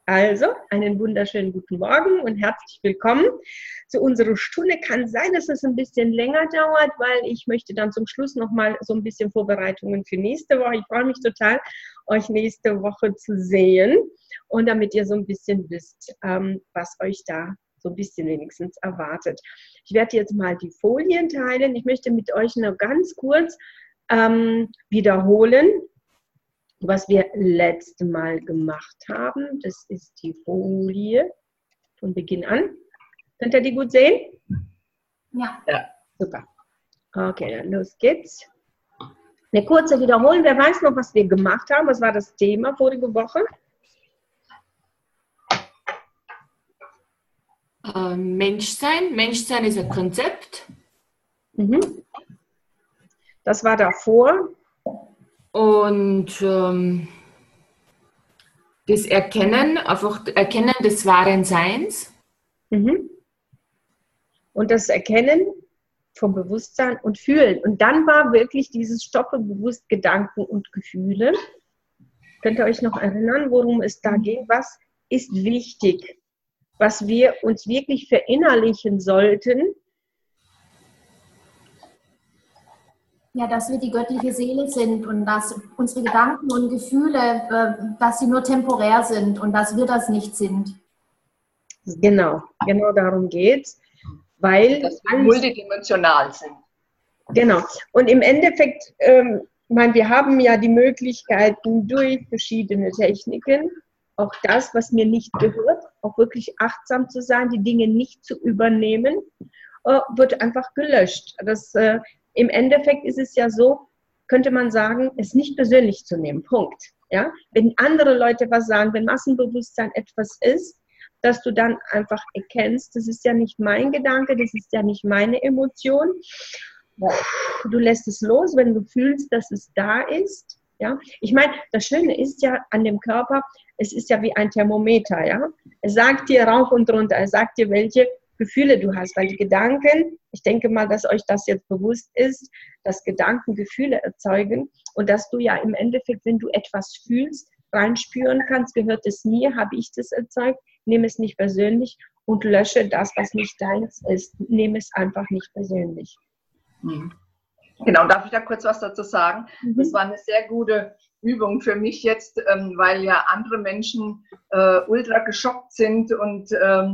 Also, einen wunderschönen guten Morgen und herzlich willkommen zu unserer Stunde. Kann sein, dass es ein bisschen länger dauert, weil ich möchte dann zum Schluss nochmal so ein bisschen Vorbereitungen für nächste Woche. Ich freue mich total, euch nächste Woche zu sehen und damit ihr so ein bisschen wisst, was euch da so ein bisschen wenigstens erwartet. Ich werde jetzt mal die Folien teilen. Ich möchte mit euch nur ganz kurz wiederholen, was wir letztes Mal gemacht haben. Das ist die Folie von Beginn an. Könnt ihr die gut sehen? Ja. Super. Okay, dann los geht's. Eine kurze Wiederholung. Wer weiß noch, was wir gemacht haben? Was war das Thema vorige Woche? Menschsein. Menschsein ist ein Konzept. Das war davor. Und das Erkennen, einfach Erkennen des wahren Seins. Und das Erkennen vom Bewusstsein und Fühlen. Und dann war wirklich dieses Stoppe bewusst Gedanken und Gefühle. Könnt ihr euch noch erinnern, worum es da ging? Was ist wichtig, was wir uns wirklich verinnerlichen sollten? Ja, dass wir die göttliche Seele sind und dass unsere Gedanken und Gefühle, dass sie nur temporär sind und dass wir das nicht sind. Genau darum geht's. Weil dass wir multidimensional sind. Genau. Und im Endeffekt, wir haben ja die Möglichkeiten durch verschiedene Techniken, auch das, was mir nicht gehört, auch wirklich achtsam zu sein, die Dinge nicht zu übernehmen, wird einfach gelöscht. Im Endeffekt ist es ja so, könnte man sagen, es nicht persönlich zu nehmen. Punkt. Ja? Wenn andere Leute was sagen, wenn Massenbewusstsein etwas ist, dass du dann einfach erkennst, das ist ja nicht mein Gedanke, das ist ja nicht meine Emotion. Du lässt es los, wenn du fühlst, dass es da ist. Ja? Ich meine, das Schöne ist ja an dem Körper, es ist ja wie ein Thermometer. Ja? Es sagt dir rauf und runter, es sagt dir, welche Gefühle du hast, weil die Gedanken, ich denke mal, dass euch das jetzt bewusst ist, dass Gedanken Gefühle erzeugen und dass du ja im Endeffekt, wenn du etwas fühlst, reinspüren kannst, gehört es mir, habe ich das erzeugt, nehme es nicht persönlich und lösche das, was nicht deins ist. Nehme es einfach nicht persönlich. Genau, darf ich da kurz was dazu sagen? Das war eine sehr gute Übung für mich jetzt, weil ja andere Menschen ultra geschockt sind und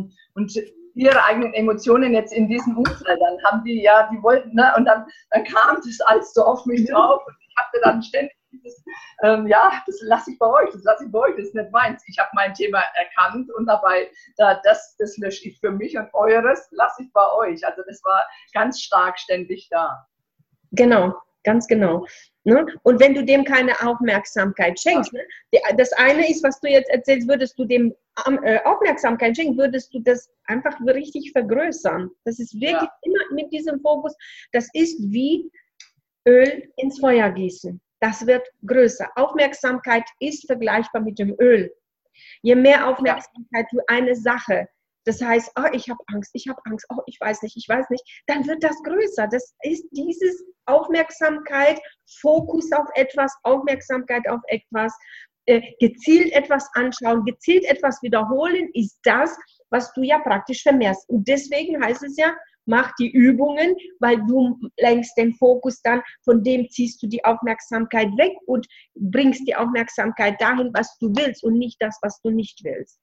ihre eigenen Emotionen jetzt in diesem Umfeld, dann haben die wollten, ne, und dann kam das alles so auf mich drauf und ich hatte dann ständig dieses, das lasse ich bei euch, das ist nicht meins. Ich habe mein Thema erkannt und dabei, das lösche ich für mich und eures lasse ich bei euch. Also das war ganz stark ständig da. Genau, ganz genau. Ne? Und wenn du dem keine Aufmerksamkeit schenkst, ne? Das eine ist, was du jetzt erzählst, würdest du dem Aufmerksamkeit schenken, würdest du das einfach richtig vergrößern. Das ist wirklich immer mit diesem Fokus, das ist wie Öl ins Feuer gießen. Das wird größer. Aufmerksamkeit ist vergleichbar mit dem Öl. Je mehr Aufmerksamkeit du eine Sache, das heißt, ich habe Angst, ich weiß nicht, dann wird das größer. Das ist dieses Aufmerksamkeit, Fokus auf etwas, Aufmerksamkeit auf etwas, gezielt etwas anschauen, gezielt etwas wiederholen, ist das, was du ja praktisch vermehrst. Und deswegen heißt es ja, mach die Übungen, weil du lenkst den Fokus dann, von dem ziehst du die Aufmerksamkeit weg und bringst die Aufmerksamkeit dahin, was du willst und nicht das, was du nicht willst.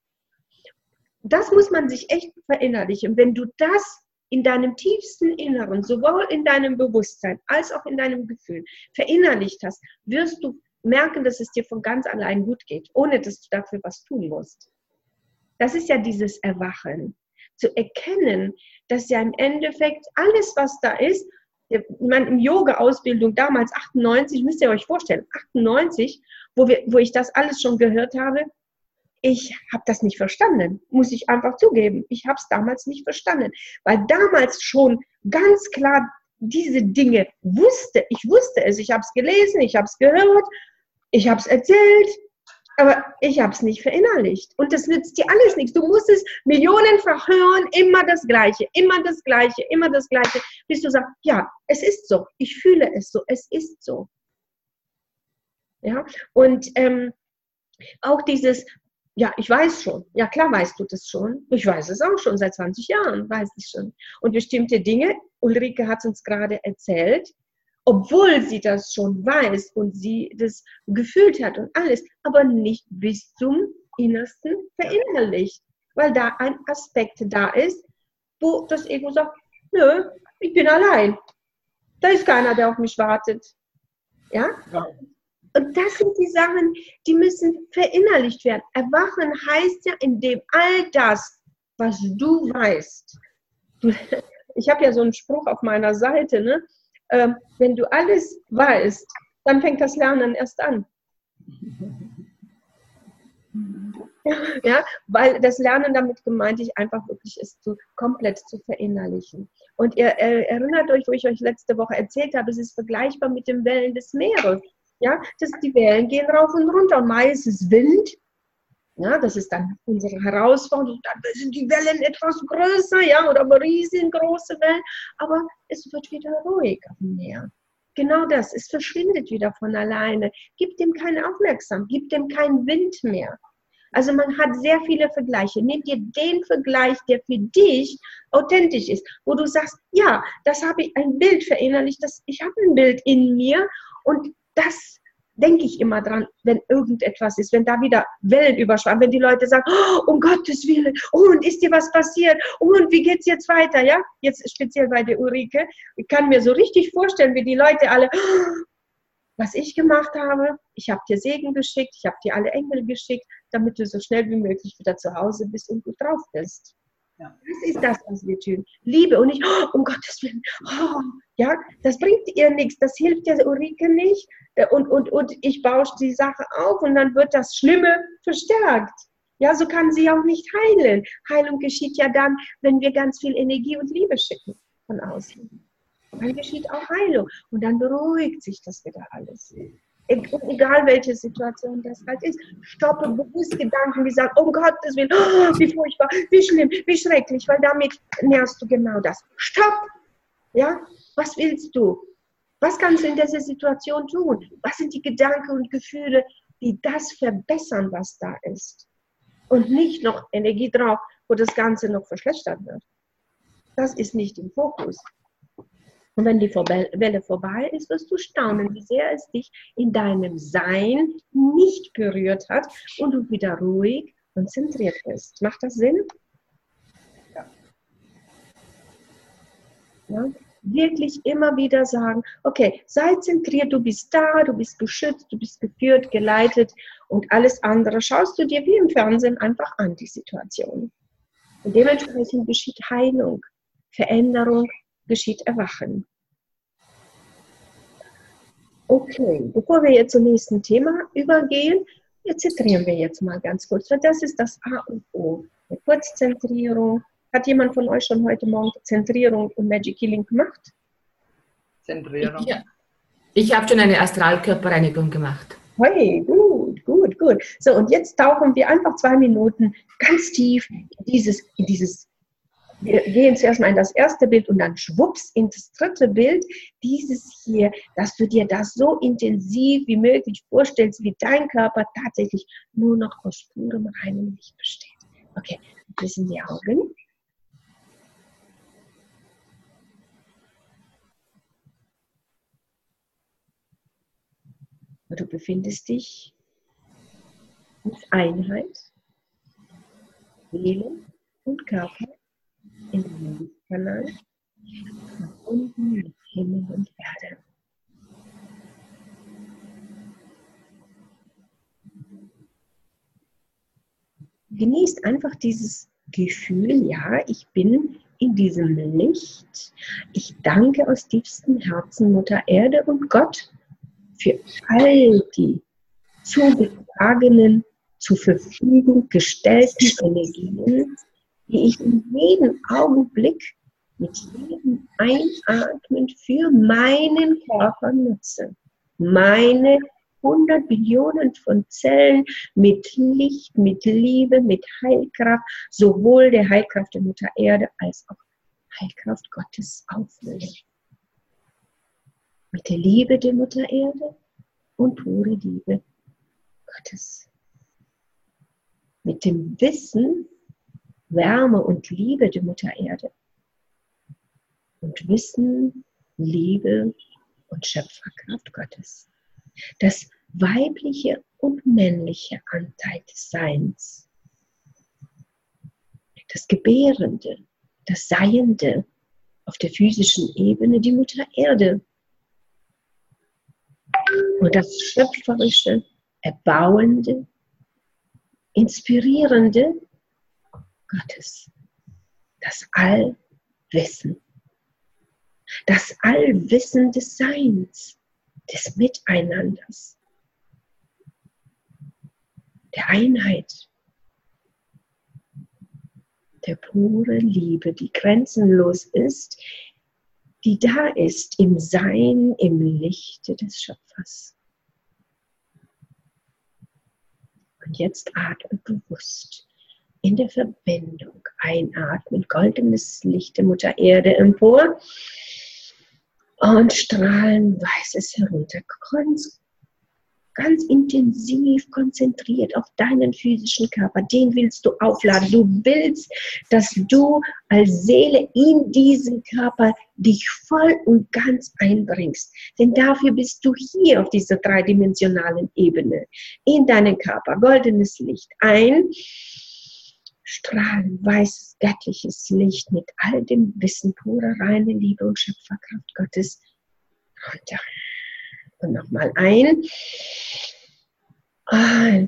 Das muss man sich echt verinnerlichen. Wenn du das in deinem tiefsten Inneren, sowohl in deinem Bewusstsein als auch in deinem Gefühl verinnerlicht hast, wirst du merken, dass es dir von ganz allein gut geht, ohne dass du dafür was tun musst. Das ist ja dieses Erwachen. Zu erkennen, dass ja im Endeffekt alles, was da ist, ich meine, in Yoga-Ausbildung damals, 98, müsst ihr euch vorstellen, 98, wo ich das alles schon gehört habe, ich habe das nicht verstanden, muss ich einfach zugeben. Ich habe es damals nicht verstanden, weil damals schon ganz klar diese Dinge wusste. Ich wusste es, ich habe es gelesen, ich habe es gehört, ich habe es erzählt, aber ich habe es nicht verinnerlicht. Und das nützt dir alles nichts. Du musst es millionenfach hören, immer das Gleiche, bis du sagst, ja, es ist so, ich fühle es so, es ist so. Ja, und auch dieses Ja, ich weiß schon. Ja, klar weißt du das schon. Ich weiß es auch schon, seit 20 Jahren weiß ich schon. Und bestimmte Dinge, Ulrike hat es uns gerade erzählt, obwohl sie das schon weiß und sie das gefühlt hat und alles, aber nicht bis zum Innersten verinnerlicht, weil da ein Aspekt da ist, wo das Ego sagt, nö, ich bin allein. Da ist keiner, der auf mich wartet. Ja? Ja. Und das sind die Sachen, die müssen verinnerlicht werden. Erwachen heißt ja, indem all das, was du weißt, ich habe ja so einen Spruch auf meiner Seite, ne? Wenn du alles weißt, dann fängt das Lernen erst an. Ja, weil das Lernen damit gemeint ich einfach wirklich ist, komplett zu verinnerlichen. Und ihr erinnert euch, wo ich euch letzte Woche erzählt habe, es ist vergleichbar mit den Wellen des Meeres. Ja, die Wellen gehen rauf und runter und meistens Wind. Ja, das ist dann unsere Herausforderung. Dann sind die Wellen etwas größer, ja, oder riesengroße Wellen, aber es wird wieder ruhig auf dem Meer. Genau das, es verschwindet wieder von alleine. Gib dem keine Aufmerksamkeit, gib dem keinen Wind mehr. Also man hat sehr viele Vergleiche. Nimm dir den Vergleich, der für dich authentisch ist, wo du sagst, ja, das habe ich ein Bild verinnerlicht, ich habe ein Bild in mir und das denke ich immer dran, wenn irgendetwas ist, wenn da wieder Wellen überschwammen, wenn die Leute sagen, oh, um Gottes Willen, oh, und ist dir was passiert, oh, und wie geht's jetzt weiter, ja? Jetzt speziell bei der Ulrike. Ich kann mir so richtig vorstellen, wie die Leute alle, oh, was ich gemacht habe, ich habe dir Segen geschickt, ich habe dir alle Engel geschickt, damit du so schnell wie möglich wieder zu Hause bist und gut drauf bist. Ja. Das ist das, was wir tun. Liebe und nicht, oh, um Gottes Willen, oh, ja, das bringt ihr nichts, das hilft der Ulrike nicht und ich bausche die Sache auf und dann wird das Schlimme verstärkt. Ja, so kann sie auch nicht heilen. Heilung geschieht ja dann, wenn wir ganz viel Energie und Liebe schicken von außen. Dann geschieht auch Heilung und dann beruhigt sich das wieder alles. Egal welche Situation das halt ist, stoppe bewusst Gedanken, die sagen, um Gottes Willen, oh, wie furchtbar, wie schlimm, wie schrecklich, weil damit nährst du genau das. Stopp! Ja, was willst du? Was kannst du in dieser Situation tun? Was sind die Gedanken und Gefühle, die das verbessern, was da ist? Und nicht noch Energie drauf, wo das Ganze noch verschlechtert wird. Das ist nicht im Fokus. Und wenn die Welle vorbei ist, wirst du staunen, wie sehr es dich in deinem Sein nicht berührt hat und du wieder ruhig und zentriert bist. Macht das Sinn? Ja. Ja? Wirklich immer wieder sagen, okay, sei zentriert, du bist da, du bist geschützt, du bist geführt, geleitet und alles andere schaust du dir wie im Fernsehen einfach an, die Situation. Und dementsprechend geschieht Heilung, Veränderung, geschieht Erwachen. Okay, bevor wir jetzt zum nächsten Thema übergehen, zentrieren wir jetzt mal ganz kurz, weil das ist das A und O. Eine Kurzzentrierung. Hat jemand von euch schon heute Morgen Zentrierung und Magic Healing gemacht? Zentrierung. Ich habe schon eine Astralkörperreinigung gemacht. Hey, gut, gut, gut. So, und jetzt tauchen wir einfach 2 Minuten ganz tief in dieses. Wir gehen zuerst mal in das erste Bild und dann schwupps in das dritte Bild, dieses hier, dass du dir das so intensiv wie möglich vorstellst, wie dein Körper tatsächlich nur noch aus purem reinem Licht besteht. Okay, schließen die Augen. Du befindest dich in Einheit, Seele und Körper. In den Lichtkanal, nach unten mit Himmel und Erde. Genießt einfach dieses Gefühl, ja, ich bin in diesem Licht. Ich danke aus tiefstem Herzen Mutter Erde und Gott für all die zugetragenen, zur Verfügung gestellten Energien, die ich in jedem Augenblick mit jedem Einatmen für meinen Körper nutze. Meine 100 Billionen von Zellen mit Licht, mit Liebe, mit Heilkraft, sowohl der Heilkraft der Mutter Erde als auch Heilkraft Gottes auffüllen. Mit der Liebe der Mutter Erde und pure Liebe Gottes. mit dem Wissen, Wärme und Liebe der Mutter Erde und Wissen, Liebe und Schöpferkraft Gottes. Das weibliche und männliche Anteil des Seins. Das Gebärende, das Seiende auf der physischen Ebene, die Mutter Erde. Und das Schöpferische, Erbauende, Inspirierende Gottes. Das Allwissen. Das Allwissen des Seins, des Miteinanders, der Einheit, der pure Liebe, die grenzenlos ist, die da ist im Sein, im Lichte des Schöpfers. Und jetzt atme bewusst in der Verbindung. Einatmen, goldenes Licht der Mutter Erde empor und strahlen weißes herunter. Ganz intensiv konzentriert auf deinen physischen Körper. Den willst du aufladen. Du willst, dass du als Seele in diesen Körper dich voll und ganz einbringst. Denn dafür bist du hier auf dieser dreidimensionalen Ebene. In deinen Körper. Goldenes Licht ein. Strahlen, weißes, göttliches Licht mit all dem Wissen, pure, reine Liebe und Schöpferkraft Gottes runter. Und nochmal ein. Und rein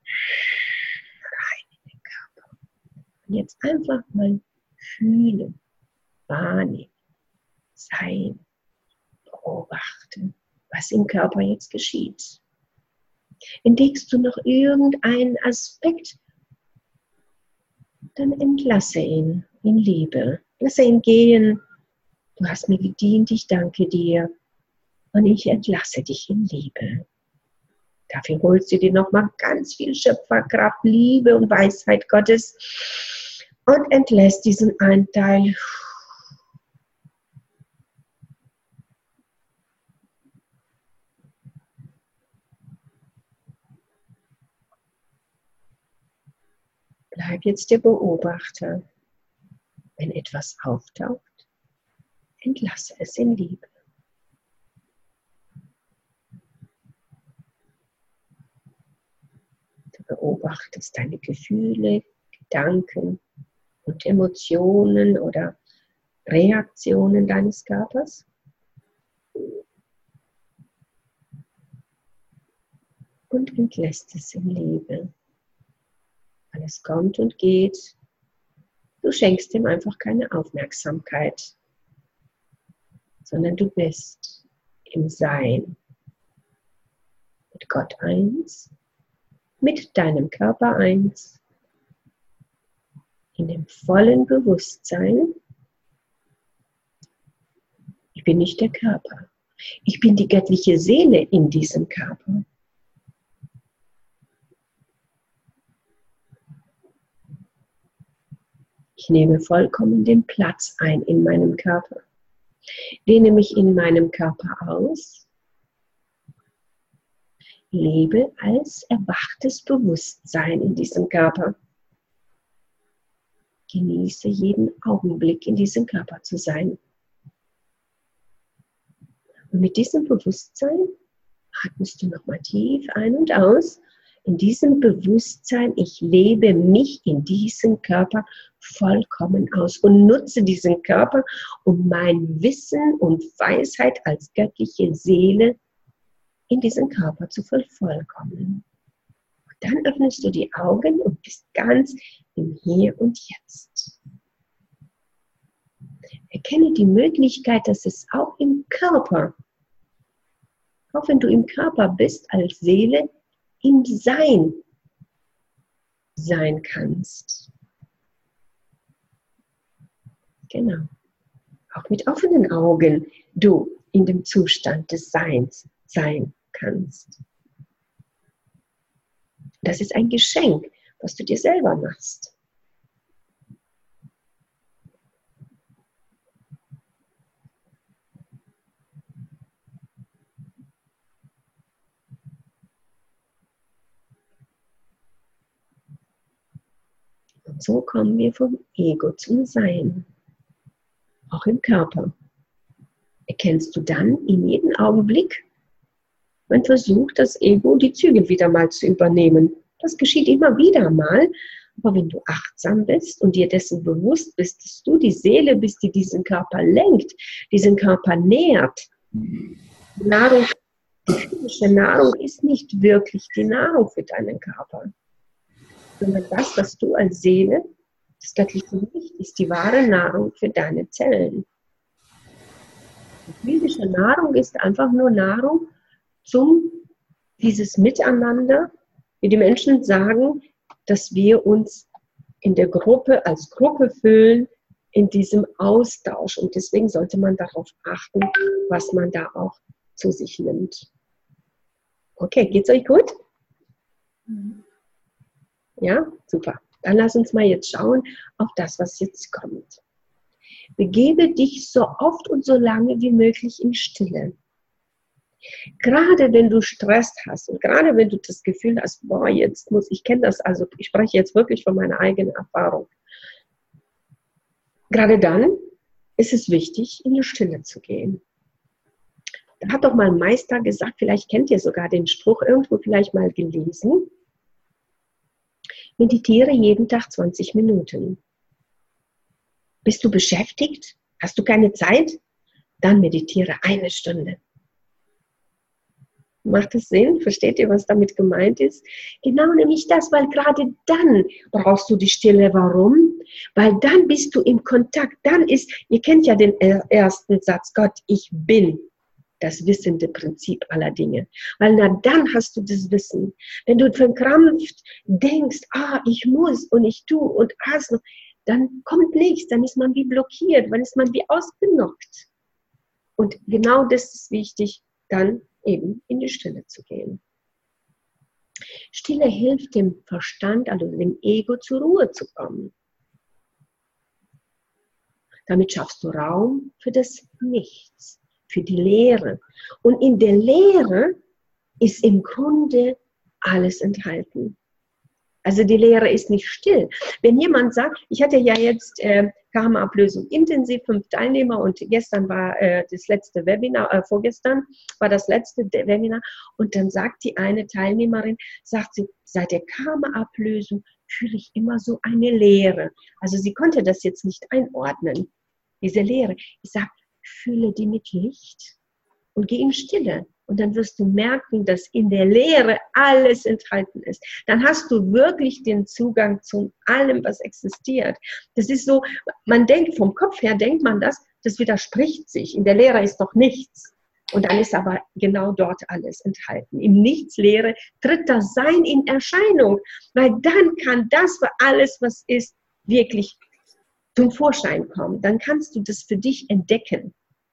in den Körper. Und jetzt einfach mal fühlen, wahrnehmen, sein, beobachten, was im Körper jetzt geschieht. Entdeckst du noch irgendeinen Aspekt, dann entlasse ihn in Liebe. Lasse ihn gehen. Du hast mir gedient, ich danke dir. Und ich entlasse dich in Liebe. Dafür holst du dir nochmal ganz viel Schöpferkraft, Liebe und Weisheit Gottes und entlässt diesen Anteil. Bleib jetzt der Beobachter. Wenn etwas auftaucht, entlasse es in Liebe. Du beobachtest deine Gefühle, Gedanken und Emotionen oder Reaktionen deines Körpers. Und entlässt es in Liebe. Alles kommt und geht. Du schenkst ihm einfach keine Aufmerksamkeit, sondern du bist im Sein mit Gott eins, mit deinem Körper eins, in dem vollen Bewusstsein. Ich bin nicht der Körper. Ich bin die göttliche Seele in diesem Körper. Ich nehme vollkommen den Platz ein in meinem Körper. Dehne mich in meinem Körper aus. Lebe als erwachtes Bewusstsein in diesem Körper. Genieße jeden Augenblick in diesem Körper zu sein. Und mit diesem Bewusstsein atmest du nochmal tief ein und aus. In diesem Bewusstsein, ich lebe mich in diesem Körper vollkommen aus und nutze diesen Körper, um mein Wissen und Weisheit als göttliche Seele in diesem Körper zu vervollkommnen. Und dann öffnest du die Augen und bist ganz im Hier und Jetzt. Erkenne die Möglichkeit, dass es auch im Körper, auch wenn du im Körper bist als Seele, im Sein sein kannst. Genau. Auch mit offenen Augen du in dem Zustand des Seins sein kannst. Das ist ein Geschenk, was du dir selber machst. Und so kommen wir vom Ego zum Sein, auch im Körper. Erkennst du dann in jedem Augenblick, man versucht, das Ego die Zügel wieder mal zu übernehmen. Das geschieht immer wieder mal, aber wenn du achtsam bist und dir dessen bewusst bist, dass du die Seele bist, die diesen Körper lenkt, diesen Körper nährt. Nahrung, die physische Nahrung ist nicht wirklich die Nahrung für deinen Körper, sondern das, was du als Seele, das göttliche Licht, ist die wahre Nahrung für deine Zellen. Die physische Nahrung ist einfach nur Nahrung zum dieses Miteinander, wie die Menschen sagen, dass wir uns in der Gruppe als Gruppe fühlen, in diesem Austausch. Und deswegen sollte man darauf achten, was man da auch zu sich nimmt. Okay, geht's euch gut? Ja, super. Dann lass uns mal jetzt schauen auf das, was jetzt kommt. Begebe dich so oft und so lange wie möglich in Stille. Gerade wenn du Stress hast und gerade wenn du das Gefühl hast, boah, jetzt muss, ich kenne das, also ich spreche jetzt wirklich von meiner eigenen Erfahrung. Gerade dann ist es wichtig, in die Stille zu gehen. Da hat doch mal ein Meister gesagt, vielleicht kennt ihr sogar den Spruch irgendwo vielleicht mal gelesen, meditiere jeden Tag 20 Minuten. Bist du beschäftigt? Hast du keine Zeit? Dann meditiere 1 Stunde. Macht das Sinn? Versteht ihr, was damit gemeint ist? Genau nämlich das, weil gerade dann brauchst du die Stille. Warum? Weil dann bist du im Kontakt. Dann ist, ihr kennt ja den ersten Satz, Gott, ich bin das wissende Prinzip aller Dinge. Weil dann hast du das Wissen. Wenn du verkrampft denkst, ich muss und ich tue und dann kommt nichts, dann ist man wie blockiert, dann ist man wie ausgenockt. Und genau das ist wichtig, dann eben in die Stille zu gehen. Stille hilft dem Verstand, also dem Ego, zur Ruhe zu kommen. Damit schaffst du Raum für das Nichts, für die Leere. Und in der Leere ist im Grunde alles enthalten. Also die Leere ist nicht still. Wenn jemand sagt, ich hatte ja jetzt Karma-Ablösung intensiv 5 Teilnehmer und gestern war das letzte Webinar, vorgestern war das letzte Webinar und dann sagt die eine Teilnehmerin, sagt sie, seit der Karma-Ablösung fühle ich immer so eine Leere. Also sie konnte das jetzt nicht einordnen, diese Leere. Ich sage, fühle die mit Licht und geh in Stille. Und dann wirst du merken, dass in der Leere alles enthalten ist. Dann hast du wirklich den Zugang zu allem, was existiert. Das ist so, man denkt, vom Kopf her denkt man das widerspricht sich. In der Leere ist doch nichts. Und dann ist aber genau dort alles enthalten. Im Nichts-Leere tritt das Sein in Erscheinung. Weil dann kann das für alles, was ist, wirklich zum Vorschein kommen. Dann kannst du das für dich entdecken.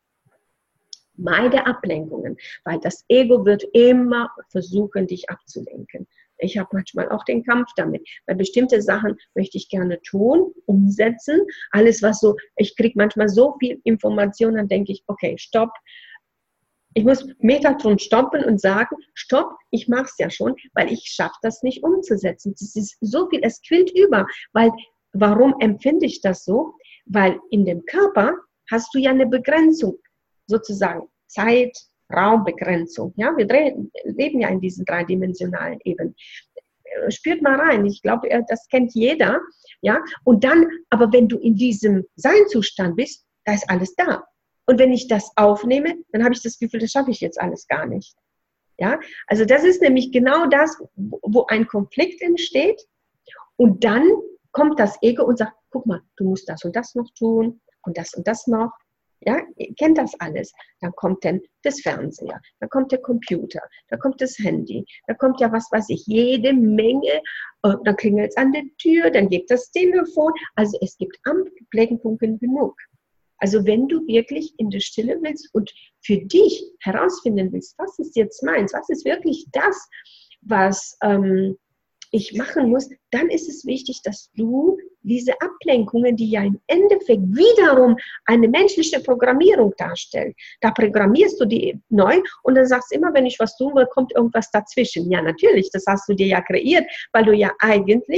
Meide Ablenkungen, weil das Ego wird immer versuchen, dich abzulenken. Ich habe manchmal auch den Kampf damit, weil bestimmte Sachen möchte ich gerne tun, umsetzen. Alles, was so, ich kriege manchmal so viel Information, dann denke ich, okay, stopp. Ich muss Metatron stoppen und sagen, stopp, ich mache es ja schon, weil ich schaffe das nicht umzusetzen. Das ist so viel, es quillt über. Weil, warum empfinde ich das so? Weil in dem Körper hast du ja eine Begrenzung. Sozusagen Zeit, Raumbegrenzung. Ja? Wir leben ja in diesen 3-dimensionalen Ebenen. Spürt mal rein, ich glaube, das kennt jeder. Ja? Und dann, aber wenn du in diesem Seinzustand bist, da ist alles da. Und wenn ich das aufnehme, dann habe ich das Gefühl, das schaffe ich jetzt alles gar nicht. Ja? Also das ist nämlich genau das, wo ein Konflikt entsteht. Und dann kommt das Ego und sagt, guck mal, du musst das und das noch tun und das noch. Ja, ihr kennt das alles. Dann kommt dann das Fernseher, dann kommt der Computer, dann kommt das Handy, dann kommt ja was weiß ich, jede Menge, dann klingelt es an der Tür, dann gibt das Telefon. Also es gibt Ablenkungen genug. Also wenn du wirklich in der Stille willst und für dich herausfinden willst, was ist jetzt meins, was ist wirklich das, was ich machen muss, dann ist es wichtig, dass du diese Ablenkungen, die ja im Endeffekt wiederum eine menschliche Programmierung darstellen, da programmierst du die neu und dann sagst du immer, wenn ich was tun will, kommt irgendwas dazwischen. Ja, natürlich, das hast du dir ja kreiert, weil du ja eigentlich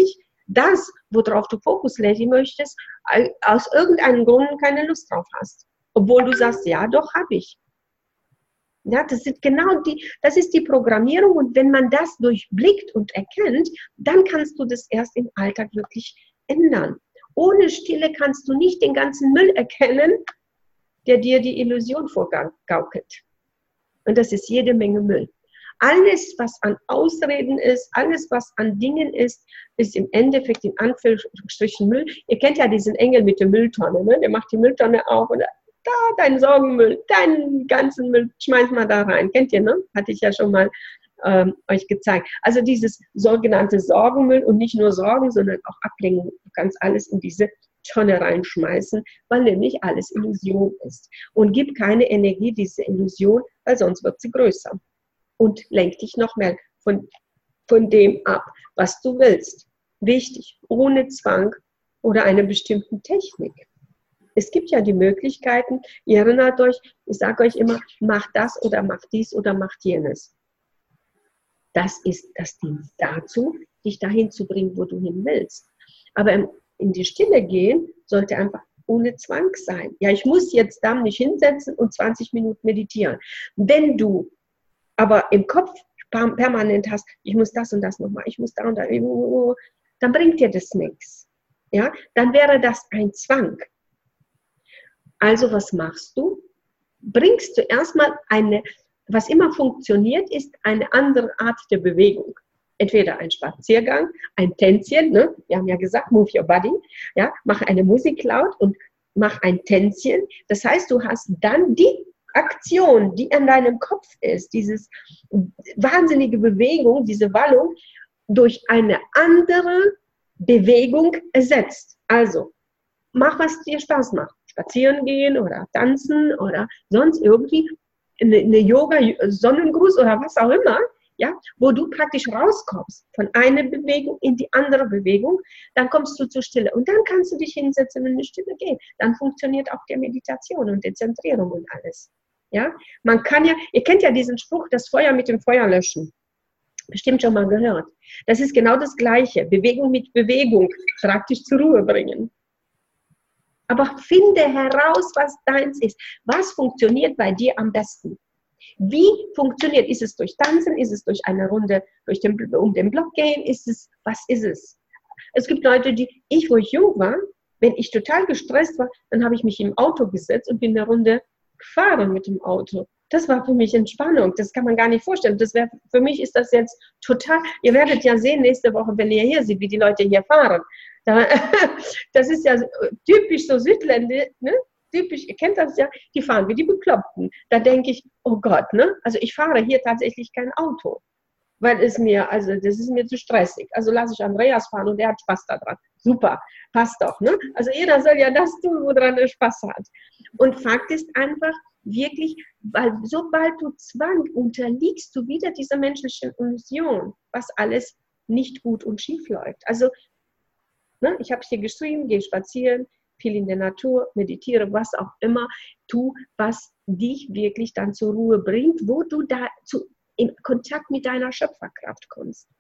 das, worauf du Fokus legen möchtest, aus irgendeinem Grund keine Lust drauf hast. Obwohl du sagst, ja, doch, habe ich. Ja, das ist die Programmierung, und wenn man das durchblickt und erkennt, dann kannst du das erst im Alltag wirklich ändern. Ohne Stille kannst du nicht den ganzen Müll erkennen, der dir die Illusion vorgaukelt. Und das ist jede Menge Müll. Alles, was an Ausreden ist, alles, was an Dingen ist im Endeffekt in Anführungsstrichen Müll. Ihr kennt ja diesen Engel mit der Mülltonne, ne? Der macht die Mülltonne auf und da, dein Sorgenmüll, deinen ganzen Müll, schmeiß mal da rein. Kennt ihr, ne? Hatte ich ja schon mal euch gezeigt. Also dieses sogenannte Sorgenmüll, und nicht nur Sorgen, sondern auch Ablenkung. Du kannst alles in diese Tonne reinschmeißen, weil nämlich alles Illusion ist. Und gib keine Energie diese Illusion, weil sonst wird sie größer. Und lenk dich noch mehr von dem ab, was du willst. Wichtig, ohne Zwang oder einer bestimmten Technik. Es gibt ja die Möglichkeiten, ihr erinnert euch, ich sage euch immer, mach das oder mach dies oder mach jenes. Das dient dazu, dich dahin zu bringen, wo du hin willst. Aber in die Stille gehen sollte einfach ohne Zwang sein. Ja, ich muss jetzt da mich hinsetzen und 20 Minuten meditieren. Wenn du aber im Kopf permanent hast, ich muss das und das nochmal, ich muss da und da, dann bringt dir das nichts. Ja, dann wäre das ein Zwang. Also was machst du? Bringst du erstmal was immer funktioniert, ist eine andere Art der Bewegung. Entweder ein Spaziergang, ein Tänzchen, ne? Wir haben ja gesagt, move your body, ja? Mach eine Musik laut und mach ein Tänzchen. Das heißt, du hast dann die Aktion, die an deinem Kopf ist, dieses wahnsinnige Bewegung, diese Wallung, durch eine andere Bewegung ersetzt. Also, mach, was dir Spaß macht. Spazieren gehen oder tanzen oder sonst irgendwie eine Yoga, Sonnengruß oder was auch immer, ja, wo du praktisch rauskommst von einer Bewegung in die andere Bewegung, dann kommst du zur Stille und dann kannst du dich hinsetzen und in die Stille gehen. Dann funktioniert auch die Meditation und die Zentrierung und alles. Ja, man kann ja, ihr kennt ja diesen Spruch, das Feuer mit dem Feuer löschen. Bestimmt schon mal gehört. Das ist genau das Gleiche. Bewegung mit Bewegung praktisch zur Ruhe bringen. Aber finde heraus, was deins ist. Was funktioniert bei dir am besten? Wie funktioniert? Ist es durch Tanzen? Ist es durch eine Runde um den Block gehen? Was ist es? Es gibt Leute, wo ich jung war, wenn ich total gestresst war, dann habe ich mich im Auto gesetzt und bin eine Runde gefahren mit dem Auto. Das war für mich Entspannung. Das kann man gar nicht vorstellen. Für mich ist das jetzt total, ihr werdet ja sehen nächste Woche, wenn ihr hier seht, wie die Leute hier fahren. Das ist ja typisch so Südländer, ne? Typisch, ihr kennt das ja, die fahren wie die Bekloppten. Da denke ich, oh Gott, ne? Also ich fahre hier tatsächlich kein Auto, weil das ist mir zu stressig. Also lasse ich Andreas fahren und der hat Spaß daran. Super, passt doch, ne? Also jeder soll ja das tun, woran er Spaß hat. Und Fakt ist einfach, wirklich, weil sobald du Zwang unterliegst, du wieder dieser menschlichen Illusion, was alles nicht gut und schief läuft. Also, ne, ich habe es hier geschrieben, geh spazieren, viel in der Natur, meditiere, was auch immer, tu, was dich wirklich dann zur Ruhe bringt, wo du da in Kontakt mit deiner Schöpferkraft kommst.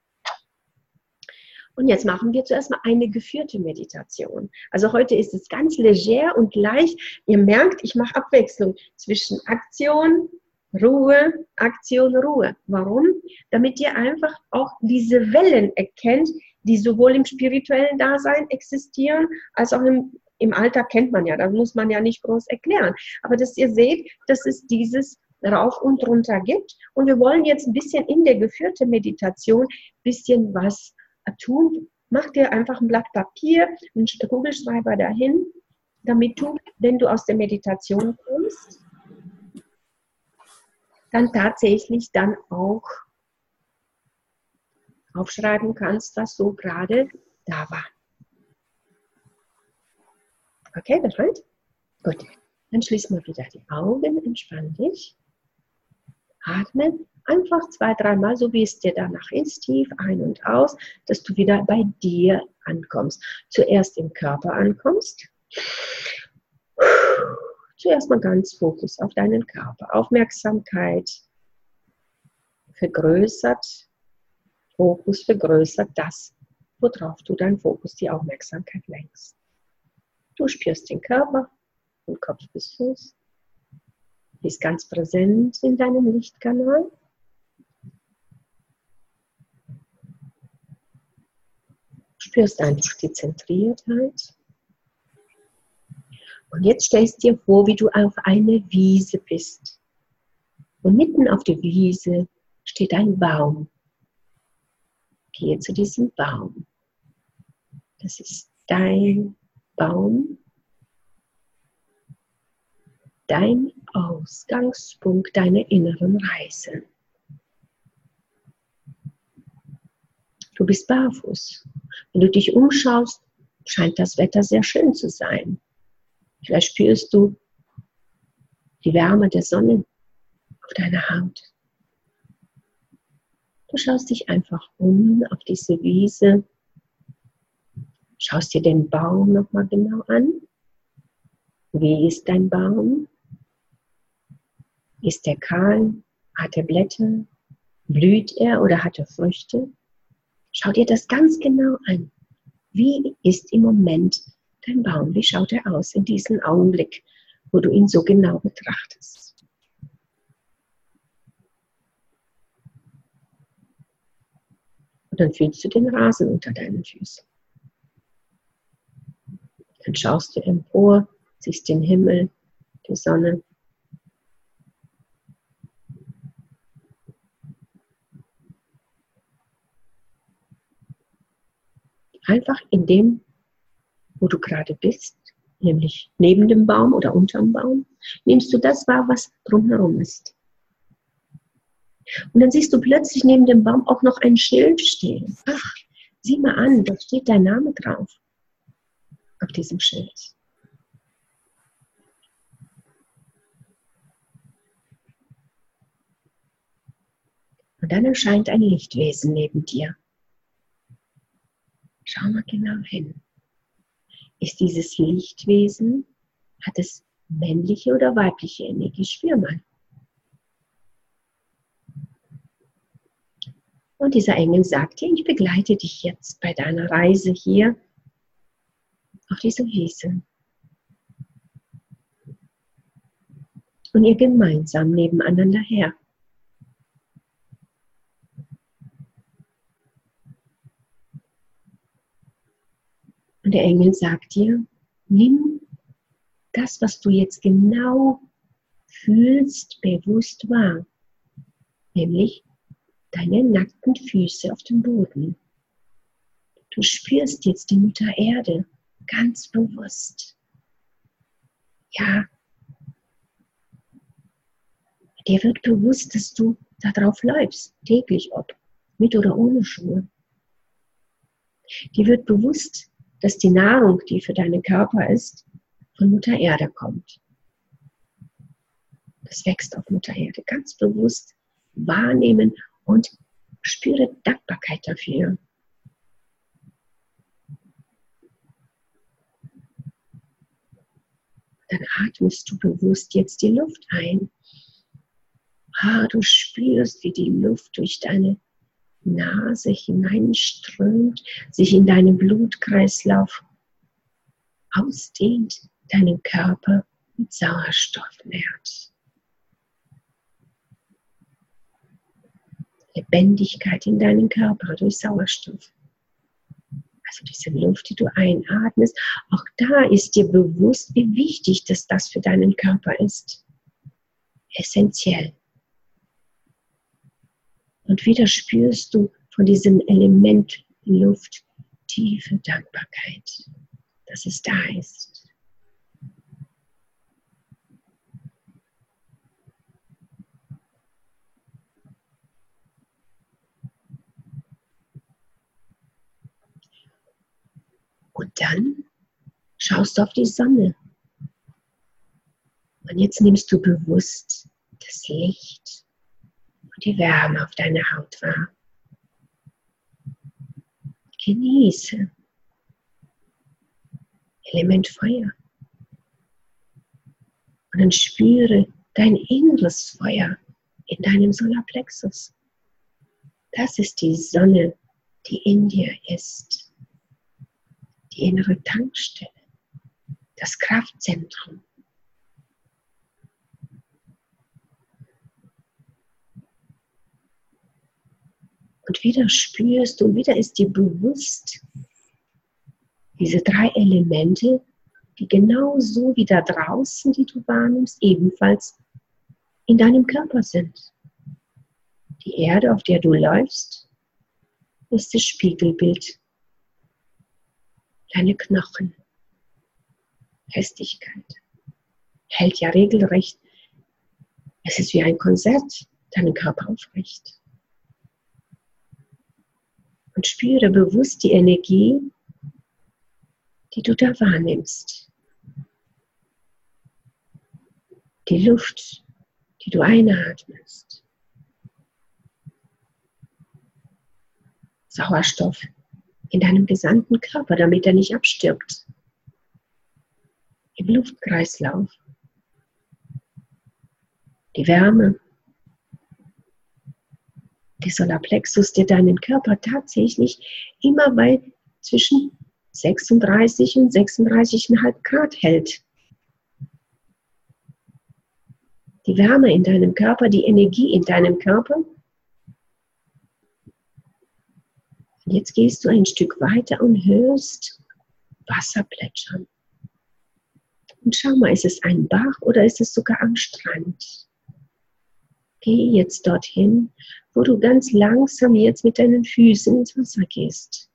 Und jetzt machen wir zuerst mal eine geführte Meditation. Also heute ist es ganz leger und leicht. Ihr merkt, ich mache Abwechslung zwischen Aktion, Ruhe, Aktion, Ruhe. Warum? Damit ihr einfach auch diese Wellen erkennt, die sowohl im spirituellen Dasein existieren, als auch im Alltag kennt man ja. Da muss man ja nicht groß erklären. Aber dass ihr seht, dass es dieses rauf und runter gibt. Und wir wollen jetzt ein bisschen in der geführten Meditation ein bisschen was tun. Mach dir einfach ein Blatt Papier, einen Kugelschreiber dahin, damit du, wenn du aus der Meditation kommst, dann tatsächlich dann auch aufschreiben kannst, was so gerade da war. Okay, bereit? Gut. Dann schließ mal wieder die Augen, entspann dich. Atme einfach 2-3 Mal, so wie es dir danach ist, tief ein und aus, dass du wieder bei dir ankommst. Zuerst im Körper ankommst. Zuerst mal ganz Fokus auf deinen Körper. Aufmerksamkeit vergrößert, Fokus vergrößert das, worauf du deinen Fokus, die Aufmerksamkeit lenkst. Du spürst den Körper von Kopf bis Fuß, bist ganz präsent in deinem Lichtkanal. Spürst einfach die Zentriertheit. Und jetzt stellst du dir vor, wie du auf einer Wiese bist. Und mitten auf der Wiese steht ein Baum. Gehe zu diesem Baum. Das ist dein Baum, dein Ausgangspunkt deiner inneren Reise. Du bist barfuß. Wenn du dich umschaust, scheint das Wetter sehr schön zu sein. Vielleicht spürst du die Wärme der Sonne auf deiner Haut. Du schaust dich einfach um auf diese Wiese, schaust dir den Baum nochmal genau an. Wie ist dein Baum? Ist er kahl? Hat er Blätter? Blüht er oder hat er Früchte? Schau dir das ganz genau an. Wie ist im Moment dein Baum? Wie schaut er aus in diesem Augenblick, wo du ihn so genau betrachtest? Und dann fühlst du den Rasen unter deinen Füßen. Dann schaust du empor, siehst den Himmel, die Sonne. Einfach in dem, wo du gerade bist, nämlich neben dem Baum oder unterm Baum, nimmst du das wahr, was drumherum ist. Und dann siehst du plötzlich neben dem Baum auch noch ein Schild stehen. Ach, sieh mal an, da steht dein Name drauf, auf diesem Schild. Und dann erscheint ein Lichtwesen neben dir. Schau mal genau hin. Ist dieses Lichtwesen, hat es männliche oder weibliche Energie? Spür mal. Und dieser Engel sagt dir, ich begleite dich jetzt bei deiner Reise hier auf dieser Wiese. Und ihr gemeinsam nebeneinander her. Und der Engel sagt dir, nimm das, was du jetzt genau fühlst, bewusst wahr. Nämlich deine nackten Füße auf dem Boden. Du spürst jetzt die Mutter Erde ganz bewusst. Ja, dir wird bewusst, dass du darauf läufst, täglich, ob mit oder ohne Schuhe. Dir wird bewusst, dass die Nahrung, die für deinen Körper ist, von Mutter Erde kommt. Das wächst auf Mutter Erde. Ganz bewusst wahrnehmen und spüre Dankbarkeit dafür. Dann atmest du bewusst jetzt die Luft ein. Du spürst, wie die Luft durch deine Nase hineinströmt, sich in deinen Blutkreislauf ausdehnt, deinen Körper mit Sauerstoff nährt. Lebendigkeit in deinen Körper durch Sauerstoff. Also diese Luft, die du einatmest, auch da ist dir bewusst, wie wichtig das für deinen Körper ist. Essentiell. Und wieder spürst du von diesem Element Luft tiefe Dankbarkeit, dass es da ist. Und dann schaust du auf die Sonne. Und jetzt nimmst du bewusst das Licht und die Wärme auf deiner Haut wahr. Genieße Element Feuer. Und dann spüre dein inneres Feuer in deinem Solarplexus. Das ist die Sonne, die in dir ist. die innere Tankstelle, das Kraftzentrum. Und wieder spürst du und wieder ist dir bewusst, diese 3 Elemente, die genauso wie da draußen, die du wahrnimmst, ebenfalls in deinem Körper sind. Die Erde, auf der du läufst, ist das Spiegelbild. Deine Knochen, Festigkeit, hält ja regelrecht. Es ist wie ein Konzert, deinen Körper aufrecht. Und spüre bewusst die Energie, die du da wahrnimmst. Die Luft, die du einatmest. Sauerstoff in deinem gesamten Körper, damit er nicht abstirbt. Im Luftkreislauf. Die Wärme. Die Solarplexus, der deinen Körper tatsächlich immer bei zwischen 36 und 36,5 Grad hält. Die Wärme in deinem Körper, die Energie in deinem Körper. Und jetzt gehst du ein Stück weiter und hörst Wasser plätschern. Und schau mal, ist es ein Bach oder ist es sogar am Strand? Geh jetzt dorthin, wo du ganz langsam jetzt mit deinen Füßen ins Wasser gehst.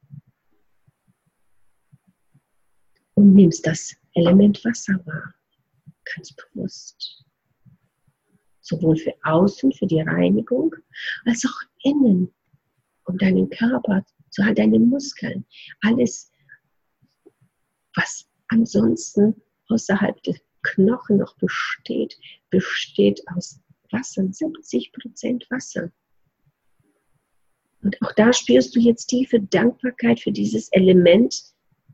Und nimmst das Element Wasser wahr, ganz bewusst. Sowohl für außen, für die Reinigung, als auch innen, um deinen Körper, so halt deine Muskeln, alles, was ansonsten außerhalb der Knochen noch besteht aus Wasser, 70% Wasser. Und auch da spürst du jetzt tiefe Dankbarkeit für dieses Element,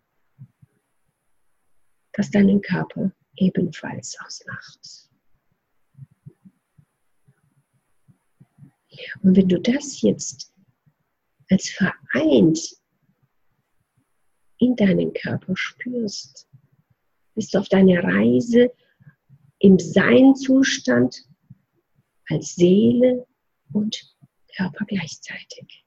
das deinen Körper ebenfalls ausmacht. Und wenn du das jetzt als vereint in deinen Körper spürst, bist du auf deiner Reise im Sein-Zustand als Seele und Körper gleichzeitig.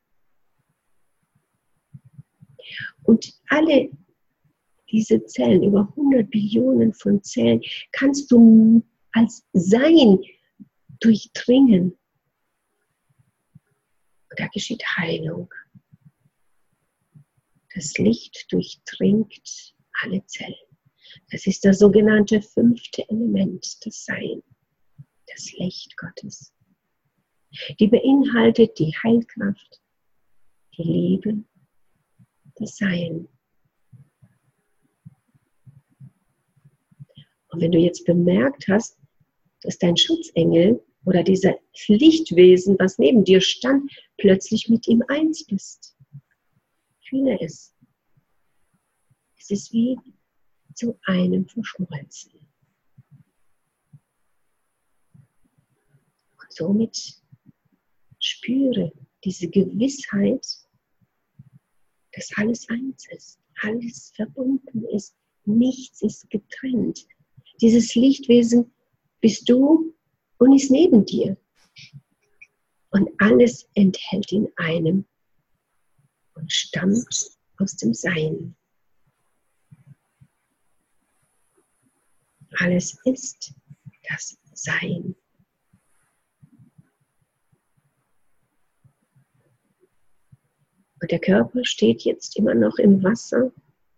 Und alle diese Zellen, über 100 Billionen von Zellen, kannst du als Sein durchdringen. Und da geschieht Heilung. Das Licht durchdringt alle Zellen. Das ist das sogenannte 5. Element, das Sein, das Licht Gottes. Die beinhaltet die Heilkraft, die Liebe, das Sein. Und wenn du jetzt bemerkt hast, dass dein Schutzengel oder dieser Lichtwesen, was neben dir stand, plötzlich mit ihm eins bist. Fühle es. Es ist wie zu einem verschmolzen. Und somit spüre diese Gewissheit, dass alles eins ist, alles verbunden ist, nichts ist getrennt. Dieses Lichtwesen bist du und ist neben dir. Und alles enthält in einem und stammt aus dem Sein. Alles ist das Sein. Und der Körper steht jetzt immer noch im Wasser,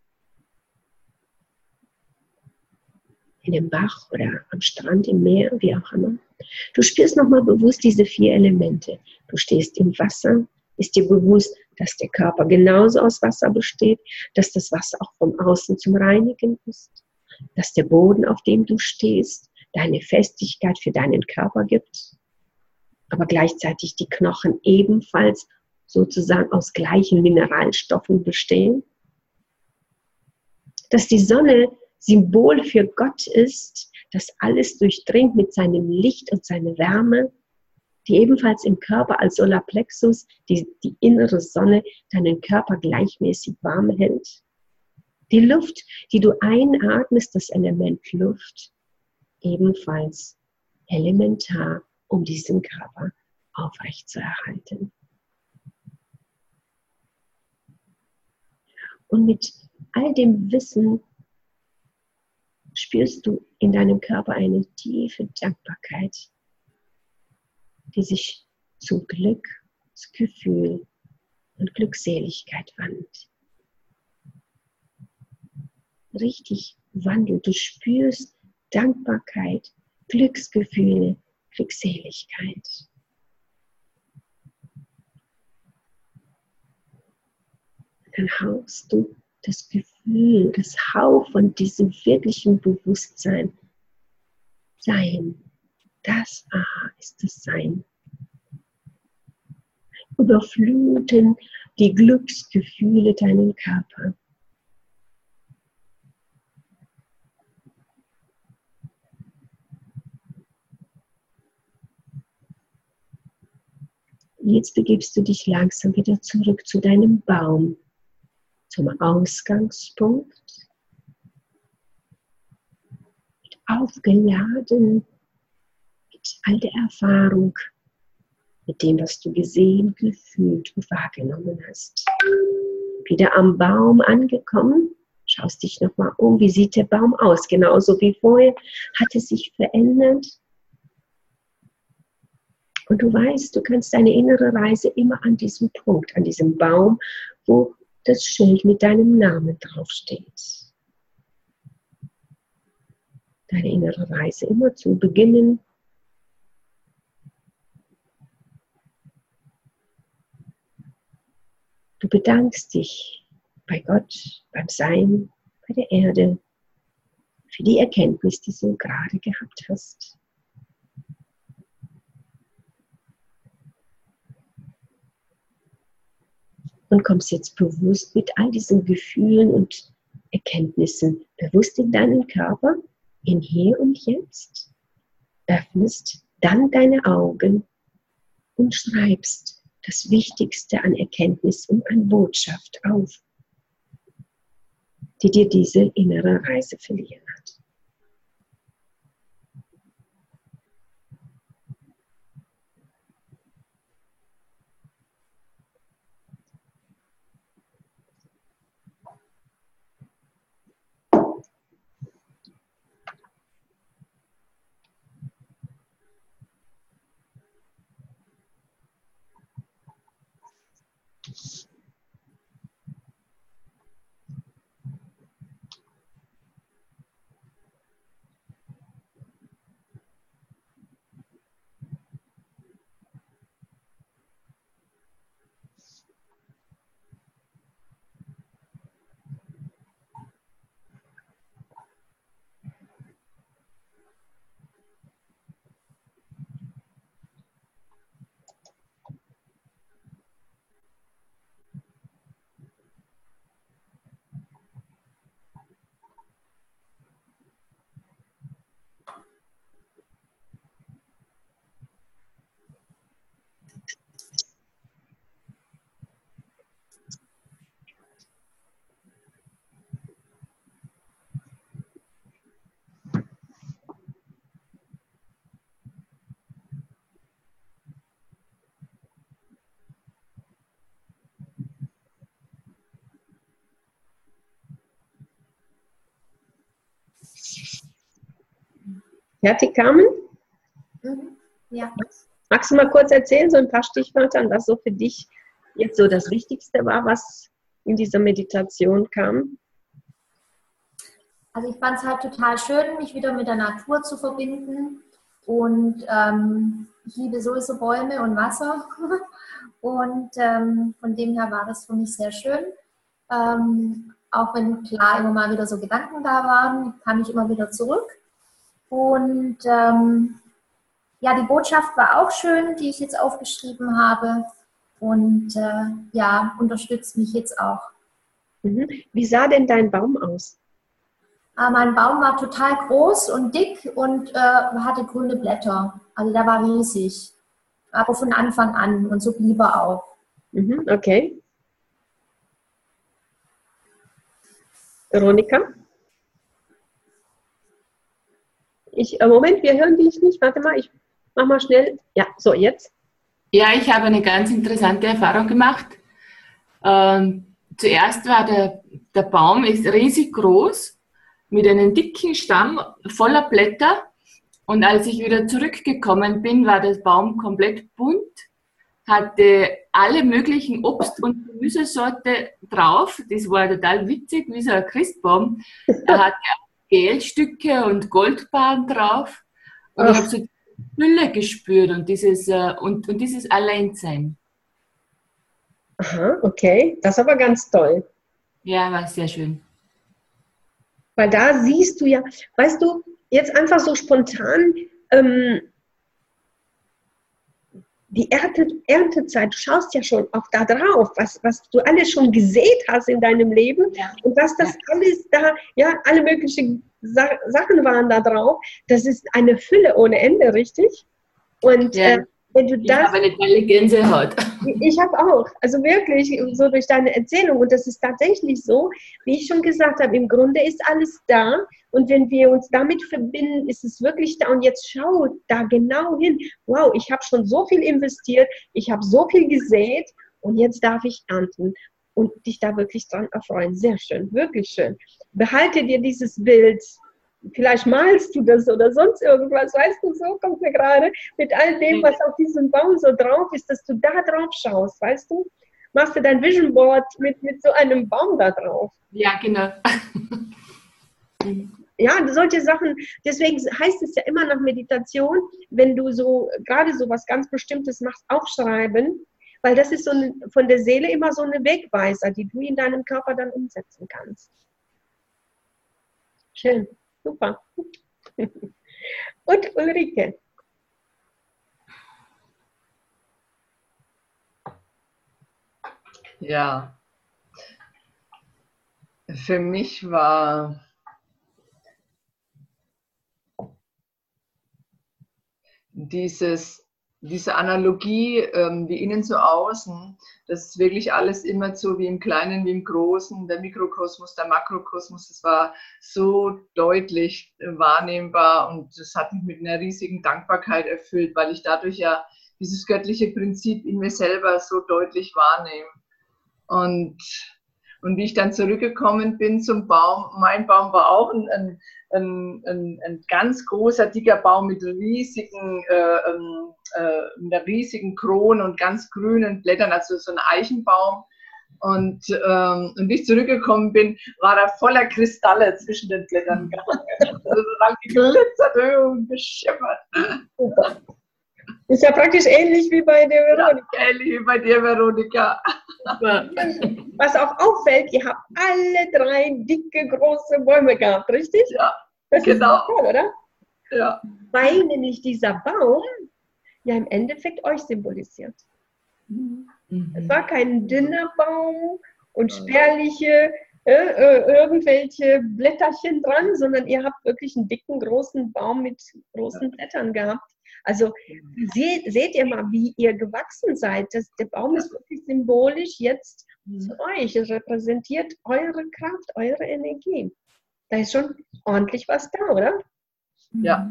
in dem Bach oder am Strand, im Meer, wie auch immer. Du spürst nochmal bewusst diese 4 Elemente. Du stehst im Wasser, ist dir bewusst, dass der Körper genauso aus Wasser besteht, dass das Wasser auch vom Außen zum Reinigen ist, dass der Boden, auf dem du stehst, deine Festigkeit für deinen Körper gibt, aber gleichzeitig die Knochen ebenfalls sozusagen aus gleichen Mineralstoffen bestehen, dass die Sonne Symbol für Gott ist, das alles durchdringt mit seinem Licht und seiner Wärme, die ebenfalls im Körper als Solarplexus, die innere Sonne, deinen Körper gleichmäßig warm hält. Die Luft, die du einatmest, das Element Luft, ebenfalls elementar, um diesen Körper aufrechtzuerhalten. Und mit all dem Wissen spürst du in deinem Körper eine tiefe Dankbarkeit, die sich zu Glücksgefühl und Glückseligkeit wandelt. Richtig wandelt. Du spürst Dankbarkeit, Glücksgefühle, Glückseligkeit. Dann hauchst du das Gefühl, das Hauch von diesem wirklichen Bewusstsein. Sein. Das Aha ist das Sein. Überfluten die Glücksgefühle deinen Körper. Jetzt begibst du dich langsam wieder zurück zu deinem Baum, zum Ausgangspunkt, aufgeladen mit all der Erfahrung, mit dem, was du gesehen, gefühlt und wahrgenommen hast. Wieder am Baum angekommen, schaust dich nochmal um, wie sieht der Baum aus? Genauso wie vorher, hat es sich verändert? Und du weißt, du kannst deine innere Reise immer an diesem Punkt, an diesem Baum, wo das Schild mit deinem Namen draufsteht. Deine innere Reise immer zu beginnen. Du bedankst dich bei Gott, beim Sein, bei der Erde, für die Erkenntnis, die du gerade gehabt hast. Und kommst jetzt bewusst mit all diesen Gefühlen und Erkenntnissen bewusst in deinen Körper, in Hier und Jetzt, öffnest dann deine Augen und schreibst das Wichtigste an Erkenntnis und an Botschaft auf, die dir diese innere Reise verliehen hat. Fertig, Carmen? Ja. Magst du mal kurz erzählen, so ein paar Stichwörter, was so für dich jetzt so das Wichtigste war, was in dieser Meditation kam? Also ich fand es halt total schön, mich wieder mit der Natur zu verbinden. Und ich liebe sowieso Bäume und Wasser. Und von dem her war das für mich sehr schön. Auch wenn klar immer mal wieder so Gedanken da waren, kam ich immer wieder zurück. Und ja, die Botschaft war auch schön, die ich jetzt aufgeschrieben habe. Und ja, unterstützt mich jetzt auch. Wie sah denn dein Baum aus? Mein Baum war total groß und dick und hatte grüne Blätter. Also der war riesig. Aber von Anfang an und so blieb er auch. Okay. Veronika? Moment, wir hören dich nicht. Warte mal, ich mach mal schnell. Ja, so, jetzt. Ja, ich habe eine ganz interessante Erfahrung gemacht. Zuerst war der Baum ist riesig groß, mit einem dicken Stamm voller Blätter. Und als ich wieder zurückgekommen bin, war der Baum komplett bunt, hatte alle möglichen Obst- und Gemüsesorte drauf. Das war total witzig, wie so ein Christbaum. Er hatte Geldstücke und Goldbarren drauf. Und ich habe so die Fülle gespürt und dieses Alleinsein. Aha, okay. Das ist aber ganz toll. Ja, war sehr schön. Weil da siehst du ja, weißt du, jetzt einfach so spontan, die Erntezeit, du schaust ja schon auch da drauf, was du alles schon gesät hast in deinem Leben, ja. Und was das alles da, ja, alle möglichen Sachen waren da drauf. Das ist eine Fülle ohne Ende, richtig? Und ja. Wenn du das, ich habe eine tolle Gänsehaut. Ich habe auch, also wirklich, so durch deine Erzählung. Und das ist tatsächlich so, wie ich schon gesagt habe, im Grunde ist alles da. Und wenn wir uns damit verbinden, ist es wirklich da. Und jetzt schau da genau hin. Wow, ich habe schon so viel investiert, ich habe so viel gesät und jetzt darf ich ernten. Und dich da wirklich dran erfreuen. Sehr schön, wirklich schön. Behalte dir dieses Bild. Vielleicht malst du das oder sonst irgendwas, weißt du, so kommt mir gerade mit all dem, was auf diesem Baum so drauf ist, dass du da drauf schaust, weißt du? Machst du dein Vision Board mit so einem Baum da drauf. Ja, genau. Ja, solche Sachen, deswegen heißt es ja immer nach Meditation, wenn du so, gerade so was ganz Bestimmtes machst, aufschreiben, weil das ist so von der Seele immer so eine Wegweiser, die du in deinem Körper dann umsetzen kannst. Schön. Super. Und Ulrike? Ja, für mich war diese Analogie, wie innen so außen, das ist wirklich alles immer so wie im Kleinen, wie im Großen, der Mikrokosmos, der Makrokosmos, das war so deutlich wahrnehmbar und das hat mich mit einer riesigen Dankbarkeit erfüllt, weil ich dadurch ja dieses göttliche Prinzip in mir selber so deutlich wahrnehme. Und wie ich dann zurückgekommen bin zum Baum, mein Baum war auch ein ganz großer, dicker Baum mit einer riesigen Krone und ganz grünen Blättern, also so ein Eichenbaum. Und wie ich zurückgekommen bin, war er voller Kristalle zwischen den Blättern gehangen. Also dann geglitzert und geschimmert. Super. Ist ja praktisch ähnlich wie bei der Veronika. Ja, ähnlich wie bei dir, Veronika. Was auch auffällt, ihr habt alle 3 dicke, große Bäume gehabt, richtig? Ja, das genau. Ist toll, oder? Ja. Weil nämlich dieser Baum ja im Endeffekt euch symbolisiert. Mhm. Es war kein dünner Baum und spärliche irgendwelche Blätterchen dran, sondern ihr habt wirklich einen dicken, großen Baum mit großen Blättern gehabt. Also seht ihr mal, wie ihr gewachsen seid. Der Baum ist wirklich symbolisch jetzt zu euch. Es repräsentiert eure Kraft, eure Energie. Da ist schon ordentlich was da, oder? Ja.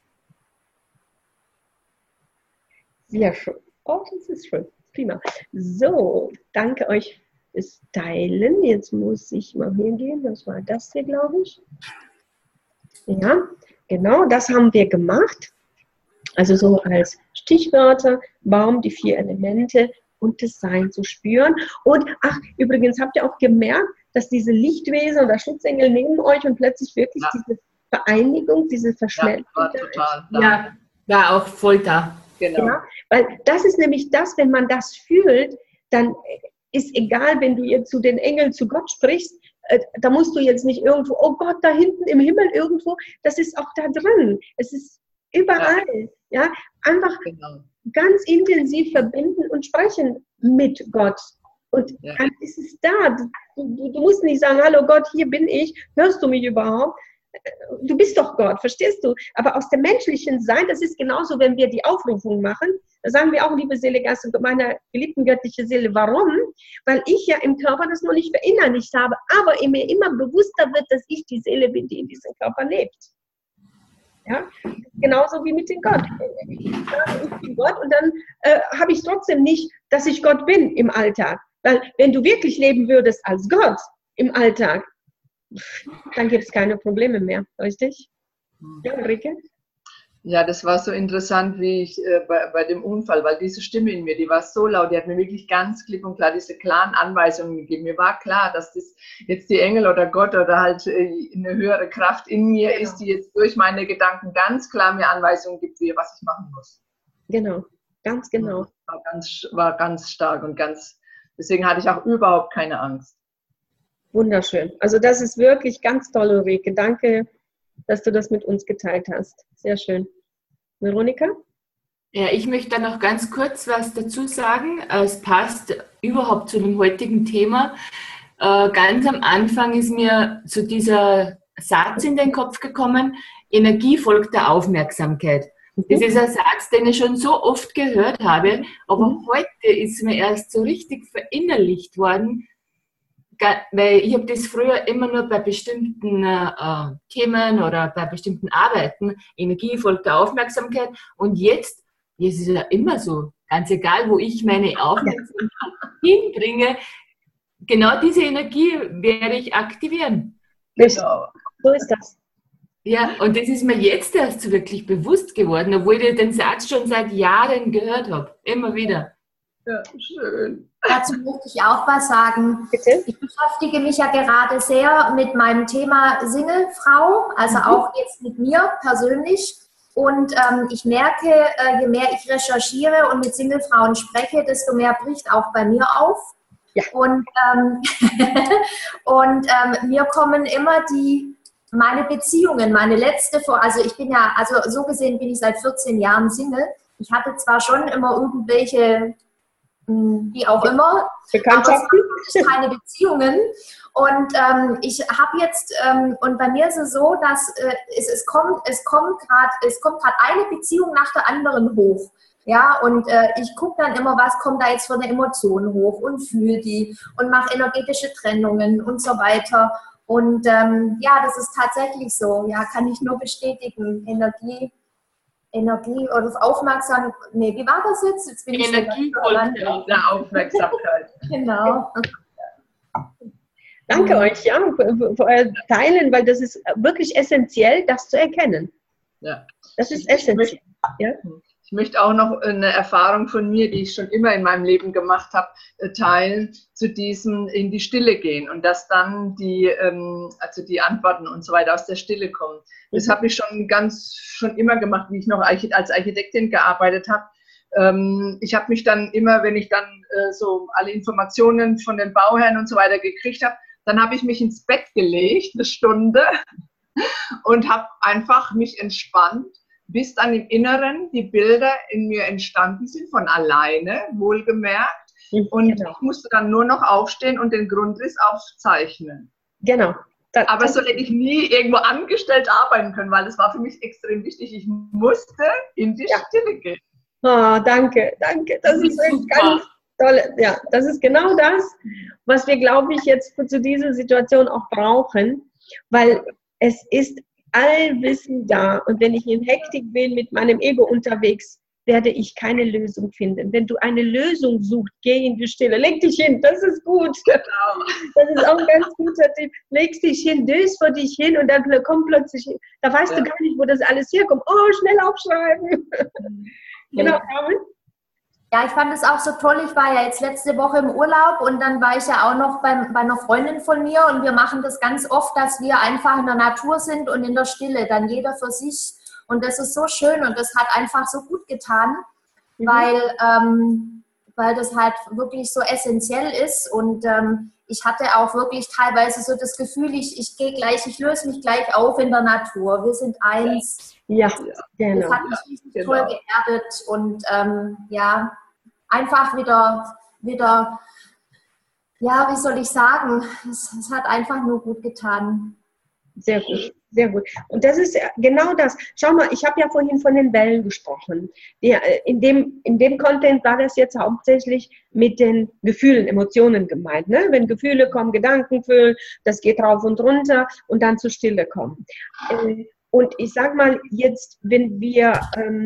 Sehr schön. Oh, das ist schön. Prima. So, danke euch fürs Teilen. Jetzt muss ich mal hingehen. Das war das hier, glaube ich. Ja, genau, das haben wir gemacht. Also so als Stichwörter, Baum, die 4 Elemente und das Sein zu spüren. Und ach, übrigens habt ihr auch gemerkt, dass diese Lichtwesen oder Schutzengel neben euch und plötzlich wirklich diese Vereinigung, diese Verschmelzung. Ja, war total da. Ja, war auch voll da. Genau. Ja, weil das ist nämlich das, wenn man das fühlt, dann ist egal, wenn du jetzt zu den Engeln, zu Gott sprichst, da musst du jetzt nicht irgendwo, oh Gott, da hinten im Himmel irgendwo, das ist auch da drin. Es ist überall. Ja, einfach ganz intensiv verbinden und sprechen mit Gott. Und dann ist es da. Du musst nicht sagen, hallo Gott, hier bin ich, hörst du mich überhaupt? Du bist doch Gott, verstehst du? Aber aus dem menschlichen Sein, das ist genauso, wenn wir die Aufrufung machen, Da sagen wir auch, liebe Seele, Geist und meiner geliebten göttlichen Seele, warum? Weil ich ja im Körper das noch nicht verinnerlicht habe, aber mir immer bewusster wird, dass ich die Seele bin, die in diesem Körper lebt. Ja? Genauso wie mit dem Gott. Ich sage, ich bin Gott und dann habe ich trotzdem nicht, dass ich Gott bin im Alltag. Weil wenn du wirklich leben würdest als Gott im Alltag, dann gibt es keine Probleme mehr, richtig? Ja, Ulrike? Ja, das war so interessant, wie ich bei dem Unfall, weil diese Stimme in mir, die war so laut, die hat mir wirklich ganz klipp und klar diese klaren Anweisungen gegeben. Mir war klar, dass das jetzt die Engel oder Gott oder halt eine höhere Kraft in mir ist, die jetzt durch meine Gedanken ganz klar mir Anweisungen gibt, was ich machen muss. Genau, ganz genau. War ganz stark und deswegen hatte ich auch überhaupt keine Angst. Wunderschön. Also das ist wirklich ganz toll, Ulrike. Danke, dass du das mit uns geteilt hast. Sehr schön. Veronika? Ja, ich möchte da noch ganz kurz was dazu sagen. Es passt überhaupt zu dem heutigen Thema. Ganz am Anfang ist mir so dieser Satz in den Kopf gekommen, Energie folgt der Aufmerksamkeit. Das ist ein Satz, den ich schon so oft gehört habe, aber heute ist mir erst so richtig verinnerlicht worden, weil ich habe das früher immer nur bei bestimmten Themen oder bei bestimmten Arbeiten, Energie folgt der Aufmerksamkeit, und jetzt ist es ja immer so, ganz egal, wo ich meine Aufmerksamkeit hinbringe, genau diese Energie werde ich aktivieren. Genau. So ist das. Ja, und das ist mir jetzt erst so wirklich bewusst geworden, obwohl ich den Satz schon seit Jahren gehört habe, immer wieder. Ja, schön. Dazu möchte ich auch was sagen. Bitte? Ich beschäftige mich ja gerade sehr mit meinem Thema Singlefrau, also auch jetzt mit mir persönlich. Und ich merke, je mehr ich recherchiere und mit Singlefrauen spreche, desto mehr bricht auch bei mir auf. Ja. Und, mir kommen immer meine Beziehungen, meine letzte vor, also ich bin ja, also so gesehen bin ich seit 14 Jahren Single. Ich hatte zwar schon immer irgendwelche, wie auch immer, Bekanntschaften, aber es waren keine Beziehungen. Und ich habe jetzt, und bei mir ist es so, dass es kommt gerade eine Beziehung nach der anderen hoch. Ja, und ich gucke dann immer, was kommt da jetzt für eine Emotion hoch und fühle die und mache energetische Trennungen und so weiter. Und ja, das ist tatsächlich so. Ja, kann ich nur bestätigen. Energie oder aufmerksam. Nee, wie war das jetzt? Jetzt bin Energie folgt der Aufmerksamkeit. Genau. Danke euch, ja, für euer Teilen, weil das ist wirklich essentiell, das zu erkennen. Ja. Das ist essentiell. Ich möchte auch noch eine Erfahrung von mir, die ich schon immer in meinem Leben gemacht habe, teilen, zu diesem in die Stille gehen und dass dann die Antworten und so weiter aus der Stille kommen. Das habe ich schon immer gemacht, wie ich noch als Architektin gearbeitet habe. Ich habe mich dann immer, wenn ich dann so alle Informationen von den Bauherren und so weiter gekriegt habe, dann habe ich mich ins Bett gelegt, eine Stunde, und habe einfach mich entspannt, bis dann im Inneren die Bilder in mir entstanden sind, von alleine, wohlgemerkt. Und ich musste dann nur noch aufstehen und den Grundriss aufzeichnen. Genau. Aber so hätte ich nie irgendwo angestellt arbeiten können, weil das war für mich extrem wichtig. Ich musste in die Stille gehen. Oh, danke. Das ist ganz toll. Ja, das ist genau das, was wir, glaube ich, jetzt zu dieser Situation auch brauchen, weil es ist Allwissen da. Und wenn ich in Hektik bin, mit meinem Ego unterwegs, werde ich keine Lösung finden. Wenn du eine Lösung suchst, geh in die Stille. Leg dich hin, das ist gut. Genau. Das ist auch ein ganz guter Tipp. Leg dich hin, dös vor dich hin und dann kommt plötzlich, da weißt du gar nicht, wo das alles herkommt. Oh, schnell aufschreiben. Genau, Carmen? Ja, ich fand es auch so toll. Ich war ja jetzt letzte Woche im Urlaub und dann war ich ja auch noch bei einer Freundin von mir und wir machen das ganz oft, dass wir einfach in der Natur sind und in der Stille, dann jeder für sich. Und das ist so schön und das hat einfach so gut getan, weil das halt wirklich so essentiell ist. Und ich hatte auch wirklich teilweise so das Gefühl, ich löse mich gleich auf in der Natur. Wir sind eins. Ja, genau. Das hat mich richtig toll geerdet und einfach wieder, ja, wie soll ich sagen, es hat einfach nur gut getan. Sehr gut. Sehr gut. Und das ist genau das. Schau mal, ich habe ja vorhin von den Wellen gesprochen. In dem Content war das jetzt hauptsächlich mit den Gefühlen, Emotionen gemeint. Ne? Wenn Gefühle kommen, Gedanken füllen, das geht rauf und runter und dann zur Stille kommen. Und ich sage mal jetzt, wenn wir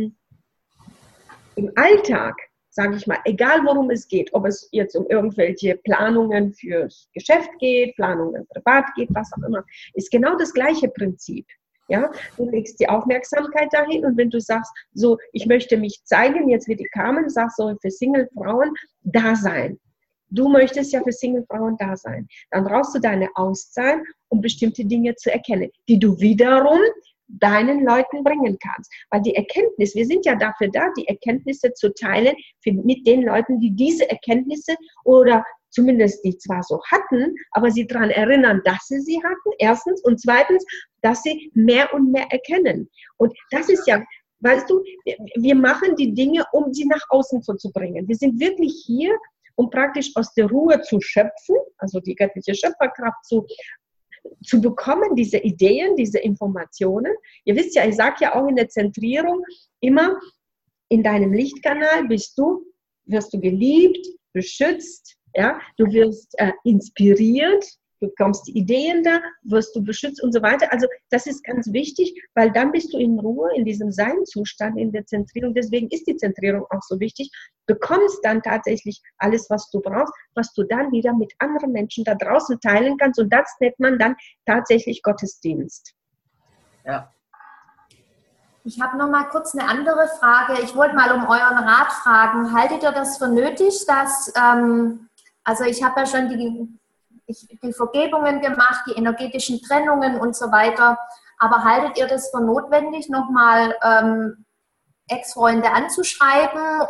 im Alltag, sage ich mal, egal worum es geht, ob es jetzt um irgendwelche Planungen fürs Geschäft geht, Planungen privat geht, was auch immer, ist genau das gleiche Prinzip. Ja, du legst die Aufmerksamkeit dahin und wenn du sagst, so, ich möchte mich zeigen, jetzt wie die Carmen, sagst so, für Single-Frauen da sein. Du möchtest ja für Single-Frauen da sein. Dann brauchst du deine Auszeit, um bestimmte Dinge zu erkennen, die du wiederum deinen Leuten bringen kannst. Weil die Erkenntnis, wir sind ja dafür da, die Erkenntnisse zu teilen mit den Leuten, die diese Erkenntnisse oder zumindest die zwar so hatten, aber sie daran erinnern, dass sie hatten, erstens, und zweitens, dass sie mehr und mehr erkennen. Und das ist ja, weißt du, wir machen die Dinge, um sie nach außen zu bringen. Wir sind wirklich hier, um praktisch aus der Ruhe zu schöpfen, also die göttliche Schöpferkraft zu bekommen, diese Ideen, diese Informationen. Ihr wisst ja, ich sage ja auch in der Zentrierung immer, in deinem Lichtkanal wirst du geliebt, beschützt, ja? Du wirst inspiriert, du bekommst die Ideen da, wirst du beschützt und so weiter. Also das ist ganz wichtig, weil dann bist du in Ruhe, in diesem Sein-Zustand, in der Zentrierung. Deswegen ist die Zentrierung auch so wichtig. Bekommst dann tatsächlich alles, was du brauchst, was du dann wieder mit anderen Menschen da draußen teilen kannst. Und das nennt man dann tatsächlich Gottesdienst. Ja. Ich habe noch mal kurz eine andere Frage. Ich wollte mal um euren Rat fragen. Haltet ihr das für nötig, dass, also ich habe ja schon die Vergebungen gemacht, die energetischen Trennungen und so weiter. Aber haltet ihr das für notwendig, nochmal Ex-Freunde anzuschreiben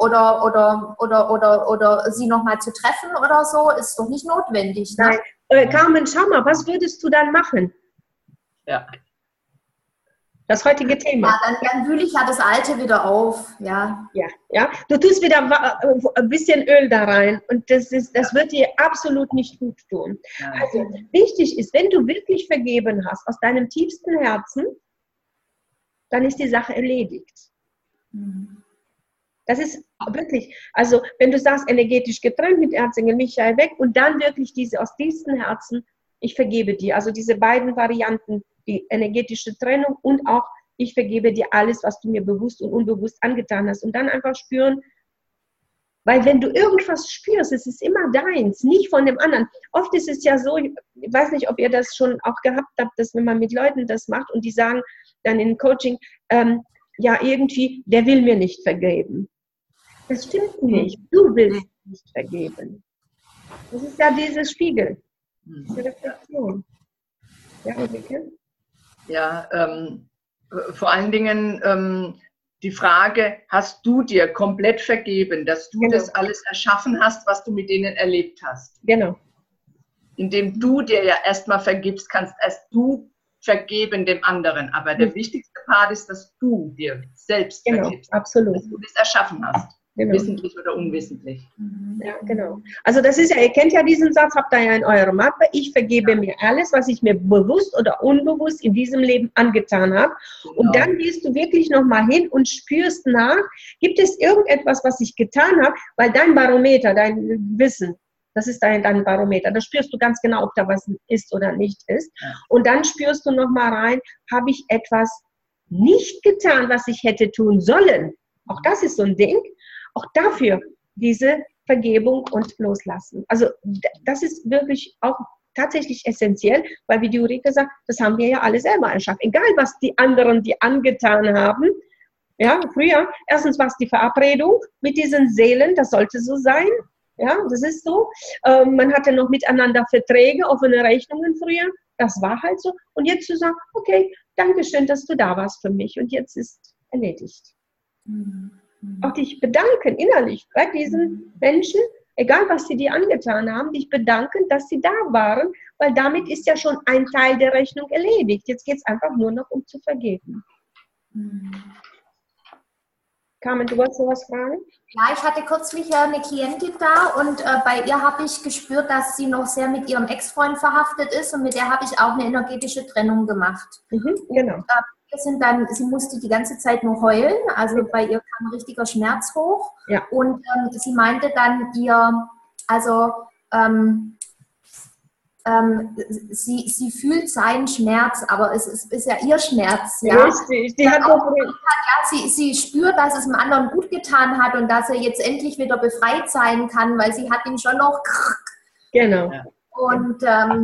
oder sie nochmal zu treffen oder so? Ist doch nicht notwendig. Ne? Nein. Carmen, schau mal, was würdest du dann machen? Ja. Das heutige Thema. Ja, dann wühle ich ja das Alte wieder auf. Ja. Ja. Du tust wieder ein bisschen Öl da rein und das wird dir absolut nicht gut tun. Also wichtig ist, wenn du wirklich vergeben hast aus deinem tiefsten Herzen, dann ist die Sache erledigt. Das ist wirklich, also wenn du sagst, energetisch getrennt mit Erzengel Michael weg und dann wirklich diese aus tiefstem Herzen, ich vergebe dir. Also diese beiden Varianten, die energetische Trennung und auch ich vergebe dir alles, was du mir bewusst und unbewusst angetan hast. Und dann einfach spüren, weil wenn du irgendwas spürst, es ist immer deins, nicht von dem anderen. Oft ist es ja so, ich weiß nicht, ob ihr das schon auch gehabt habt, dass wenn man mit Leuten das macht und die sagen dann in Coaching, ja irgendwie, der will mir nicht vergeben. Das stimmt nicht. Du willst nicht vergeben. Das ist ja dieses Spiegel. Diese Reflexion. Ja, Ulrike? Ja, vor allen Dingen die Frage, hast du dir komplett vergeben, dass du das alles erschaffen hast, was du mit denen erlebt hast? Genau. Indem du dir ja erstmal vergibst, kannst erst du vergeben dem anderen. Aber der wichtigste Part ist, dass du dir selbst vergibst. Absolut. Dass du das erschaffen hast. Genau. Wissentlich oder unwissentlich. Ja, genau. Also das ist ja, ihr kennt ja diesen Satz, habt ihr ja in eurer Mappe, ich vergebe mir alles, was ich mir bewusst oder unbewusst in diesem Leben angetan habe. Genau. Und dann gehst du wirklich nochmal hin und spürst nach, gibt es irgendetwas, was ich getan habe, weil dein Barometer, dein Wissen, das ist dein Barometer, da spürst du ganz genau, ob da was ist oder nicht ist. Ja. Und dann spürst du nochmal rein, habe ich etwas nicht getan, was ich hätte tun sollen. Auch das ist so ein Ding. Auch dafür diese Vergebung und Loslassen. Also das ist wirklich auch tatsächlich essentiell, weil wie die Ulrike sagt, das haben wir ja alle selber erschaffen. Egal, was die anderen dir angetan haben. Ja, früher, erstens war es die Verabredung mit diesen Seelen, das sollte so sein. Ja, das ist so. Man hatte noch miteinander Verträge, offene Rechnungen früher. Das war halt so. Und jetzt zu sagen, okay, danke schön, dass du da warst für mich und jetzt ist erledigt. Auch dich bedanken innerlich bei diesen Menschen, egal was sie dir angetan haben, dich bedanken, dass sie da waren, weil damit ist ja schon ein Teil der Rechnung erledigt. Jetzt geht es einfach nur noch um zu vergeben. Carmen, du wolltest noch was fragen? Ja, ich hatte kürzlich eine Klientin da und bei ihr habe ich gespürt, dass sie noch sehr mit ihrem Ex-Freund verhaftet ist und mit der habe ich auch eine energetische Trennung gemacht. Genau. Und, sie musste die ganze Zeit nur heulen, also bei ihr kam ein richtiger Schmerz hoch. Ja. Und sie meinte dann sie fühlt seinen Schmerz, aber es ist ja ihr Schmerz. Ja? Richtig, die hat doch... Sie spürt, dass es dem anderen gut getan hat und dass er jetzt endlich wieder befreit sein kann, weil sie hat ihn schon noch... Genau. Und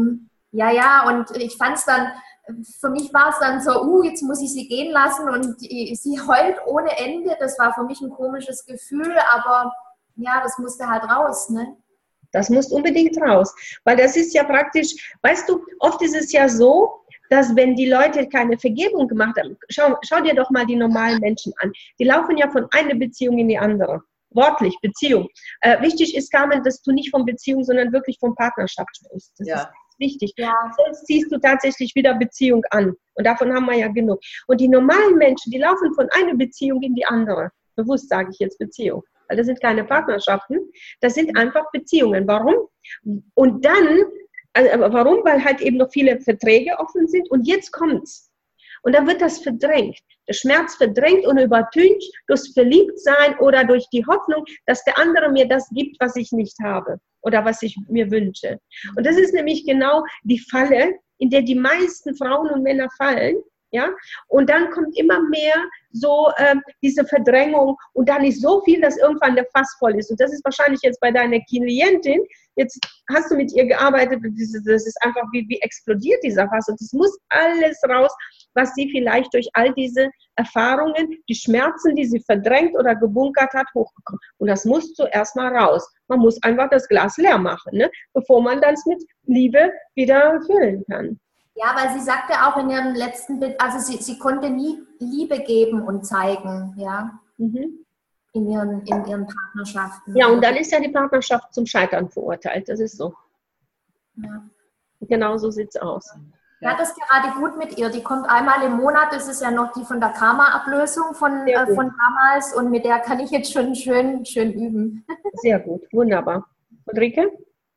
und ich fand es dann, für mich war es dann so, jetzt muss ich sie gehen lassen und sie heult ohne Ende. Das war für mich ein komisches Gefühl, aber ja, das musste halt raus, ne? Das muss unbedingt raus, weil das ist ja praktisch, weißt du, oft ist es ja so, dass wenn die Leute keine Vergebung gemacht haben, schau dir doch mal die normalen Menschen an, die laufen ja von einer Beziehung in die andere, wortlich, Beziehung. Wichtig ist, Carmen, dass du nicht von Beziehung, sondern wirklich von Partnerschaft sprichst. Das ist wichtig. Ja. Sonst ziehst du tatsächlich wieder Beziehung an und davon haben wir ja genug. Und die normalen Menschen, die laufen von einer Beziehung in die andere, bewusst sage ich jetzt Beziehung. Weil das sind keine Partnerschaften, das sind einfach Beziehungen. Warum? Und dann, warum? Weil halt eben noch viele Verträge offen sind und jetzt kommt's. Und dann wird das verdrängt. Der Schmerz verdrängt und übertönt durch Verliebtsein oder durch die Hoffnung, dass der andere mir das gibt, was ich nicht habe oder was ich mir wünsche. Und das ist nämlich genau die Falle, in der die meisten Frauen und Männer fallen. Ja? Und dann kommt immer mehr so diese Verdrängung und dann ist so viel, dass irgendwann der Fass voll ist. Und das ist wahrscheinlich jetzt bei deiner Klientin, jetzt hast du mit ihr gearbeitet, das ist einfach, wie explodiert dieser Fass. Und es muss alles raus, was sie vielleicht durch all diese Erfahrungen, die Schmerzen, die sie verdrängt oder gebunkert hat, hochgekommen. Und das muss zuerst mal raus. Man muss einfach das Glas leer machen, ne? Bevor man dann es mit Liebe wieder füllen kann. Ja, weil sie sagte auch in ihrem letzten Bild, also sie konnte nie Liebe geben und zeigen, ja, in ihren Partnerschaften. Ja, und dann ist ja die Partnerschaft zum Scheitern verurteilt, das ist so. Ja. Genau so sieht es aus. Ja, das ist gerade gut mit ihr. Die kommt einmal im Monat, das ist ja noch die von der Karma-Ablösung von damals und mit der kann ich jetzt schon schön üben. Sehr gut, wunderbar. Ulrike?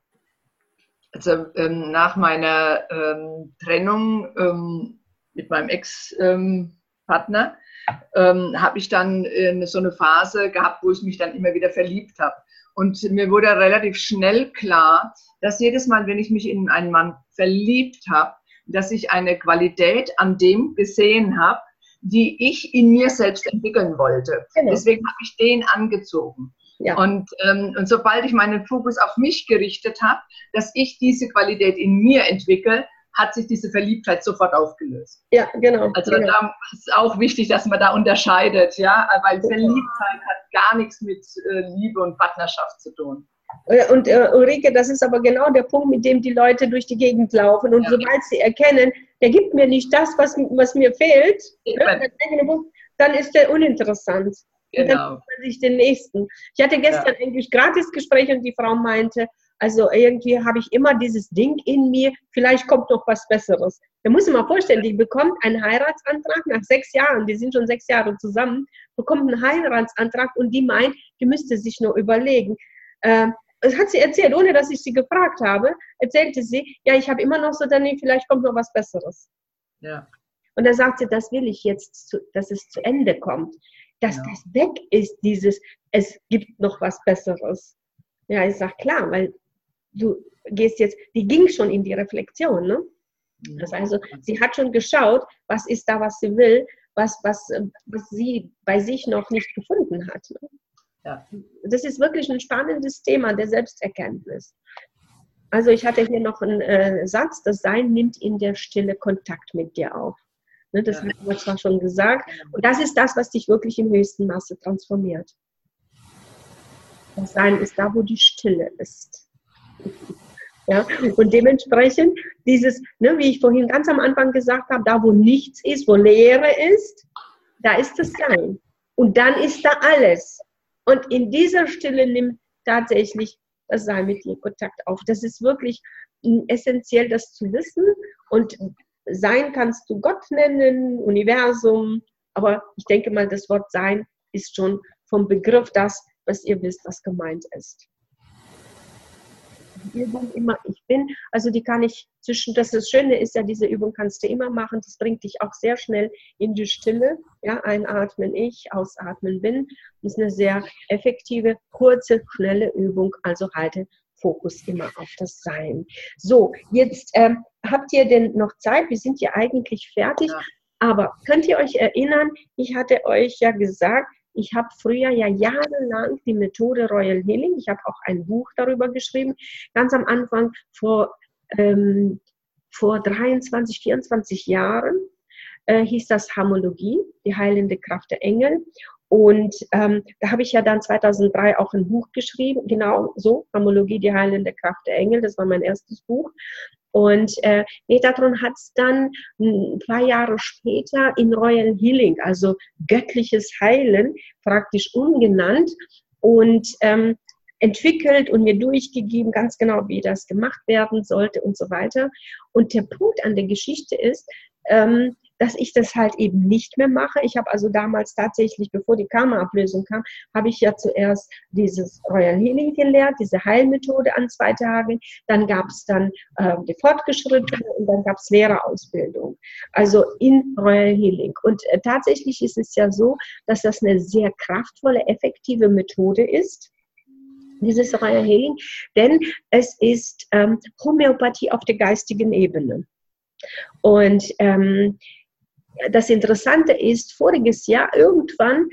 Also nach meiner Trennung mit meinem Ex-Partner habe ich dann so eine Phase gehabt, wo ich mich dann immer wieder verliebt habe. Und mir wurde relativ schnell klar, dass jedes Mal, wenn ich mich in einen Mann verliebt habe, dass ich eine Qualität an dem gesehen habe, die ich in mir selbst entwickeln wollte. Genau. Deswegen habe ich den angezogen. Ja. Und sobald ich meinen Fokus auf mich gerichtet habe, dass ich diese Qualität in mir entwickle, hat sich diese Verliebtheit sofort aufgelöst. Ja, genau. Also da ist auch wichtig, dass man da unterscheidet, ja, weil Verliebtheit hat gar nichts mit Liebe und Partnerschaft zu tun. Und Ulrike, das ist aber genau der Punkt, mit dem die Leute durch die Gegend laufen. Und sobald sie erkennen, der gibt mir nicht das, was mir fehlt, dann ist der uninteressant. Genau. Und dann sucht man sich den nächsten. Ich hatte gestern eigentlich Gratisgespräch und die Frau meinte, also irgendwie habe ich immer dieses Ding in mir, vielleicht kommt noch was Besseres. Da muss man mal vorstellen, die bekommt einen Heiratsantrag nach 6 Jahren, die sind schon 6 Jahre zusammen, bekommt einen Heiratsantrag und die meint, die müsste sich nur überlegen. Das hat sie erzählt, ohne dass ich sie gefragt habe, erzählte sie, ja, ich habe immer noch so, dann vielleicht kommt noch was Besseres. Ja. Und da sagt sie, das will ich jetzt, dass es zu Ende kommt. Dass das weg ist, es gibt noch was Besseres. Ja, ich sage, klar, weil du gehst jetzt, die ging schon in die Reflexion, ne? Das heißt, sie hat schon geschaut, was ist da, was sie will, was sie bei sich noch nicht gefunden hat. Ne? Ja. Das ist wirklich ein spannendes Thema der Selbsterkenntnis. Also ich hatte hier noch einen Satz, das Sein nimmt in der Stille Kontakt mit dir auf. Ne, das haben wir zwar schon gesagt. Und das ist das, was dich wirklich im höchsten Maße transformiert. Das Sein ist da, wo die Stille ist. Ja? Und dementsprechend dieses, ne, wie ich vorhin ganz am Anfang gesagt habe, da wo nichts ist, wo Leere ist, da ist das Sein. Und dann ist da alles. Und in dieser Stille nimmt tatsächlich das Sein mit dir Kontakt auf. Das ist wirklich essentiell, das zu wissen. Und Sein kannst du Gott nennen, Universum, aber ich denke mal, das Wort Sein ist schon vom Begriff das, was ihr wisst, was gemeint ist. Die Übung immer, ich bin, also die kann ich das Schöne ist ja, diese Übung kannst du immer machen, das bringt dich auch sehr schnell in die Stille, ja, einatmen ich, ausatmen bin, das ist eine sehr effektive, kurze, schnelle Übung, also halte Fokus immer auf das Sein. So, jetzt habt ihr denn noch Zeit, wir sind ja eigentlich fertig, ja. Aber könnt ihr euch erinnern, ich hatte euch ja gesagt, ich habe früher ja jahrelang die Methode Royal Healing, ich habe auch ein Buch darüber geschrieben, ganz am Anfang vor 23, 24 Jahren hieß das Harmologie, die heilende Kraft der Engel. Und da habe ich ja dann 2003 auch ein Buch geschrieben, genau so, Harmologie, die heilende Kraft der Engel, das war mein erstes Buch. Und Metatron hat es dann ein paar Jahre später in Royal Healing, also göttliches Heilen, praktisch umgenannt und entwickelt und mir durchgegeben, ganz genau, wie das gemacht werden sollte und so weiter. Und der Punkt an der Geschichte ist, dass ich das halt eben nicht mehr mache. Ich habe also damals tatsächlich, bevor die Karma-Ablösung kam, habe ich ja zuerst dieses Royal Healing gelernt, diese Heilmethode an 2 Tagen. Dann gab es dann die Fortgeschrittene und dann gab es Lehrerausbildung. Also in Royal Healing. Und tatsächlich ist es ja so, dass das eine sehr kraftvolle, effektive Methode ist, dieses Royal Healing, denn es ist Homöopathie auf der geistigen Ebene. Und das Interessante ist, voriges Jahr irgendwann,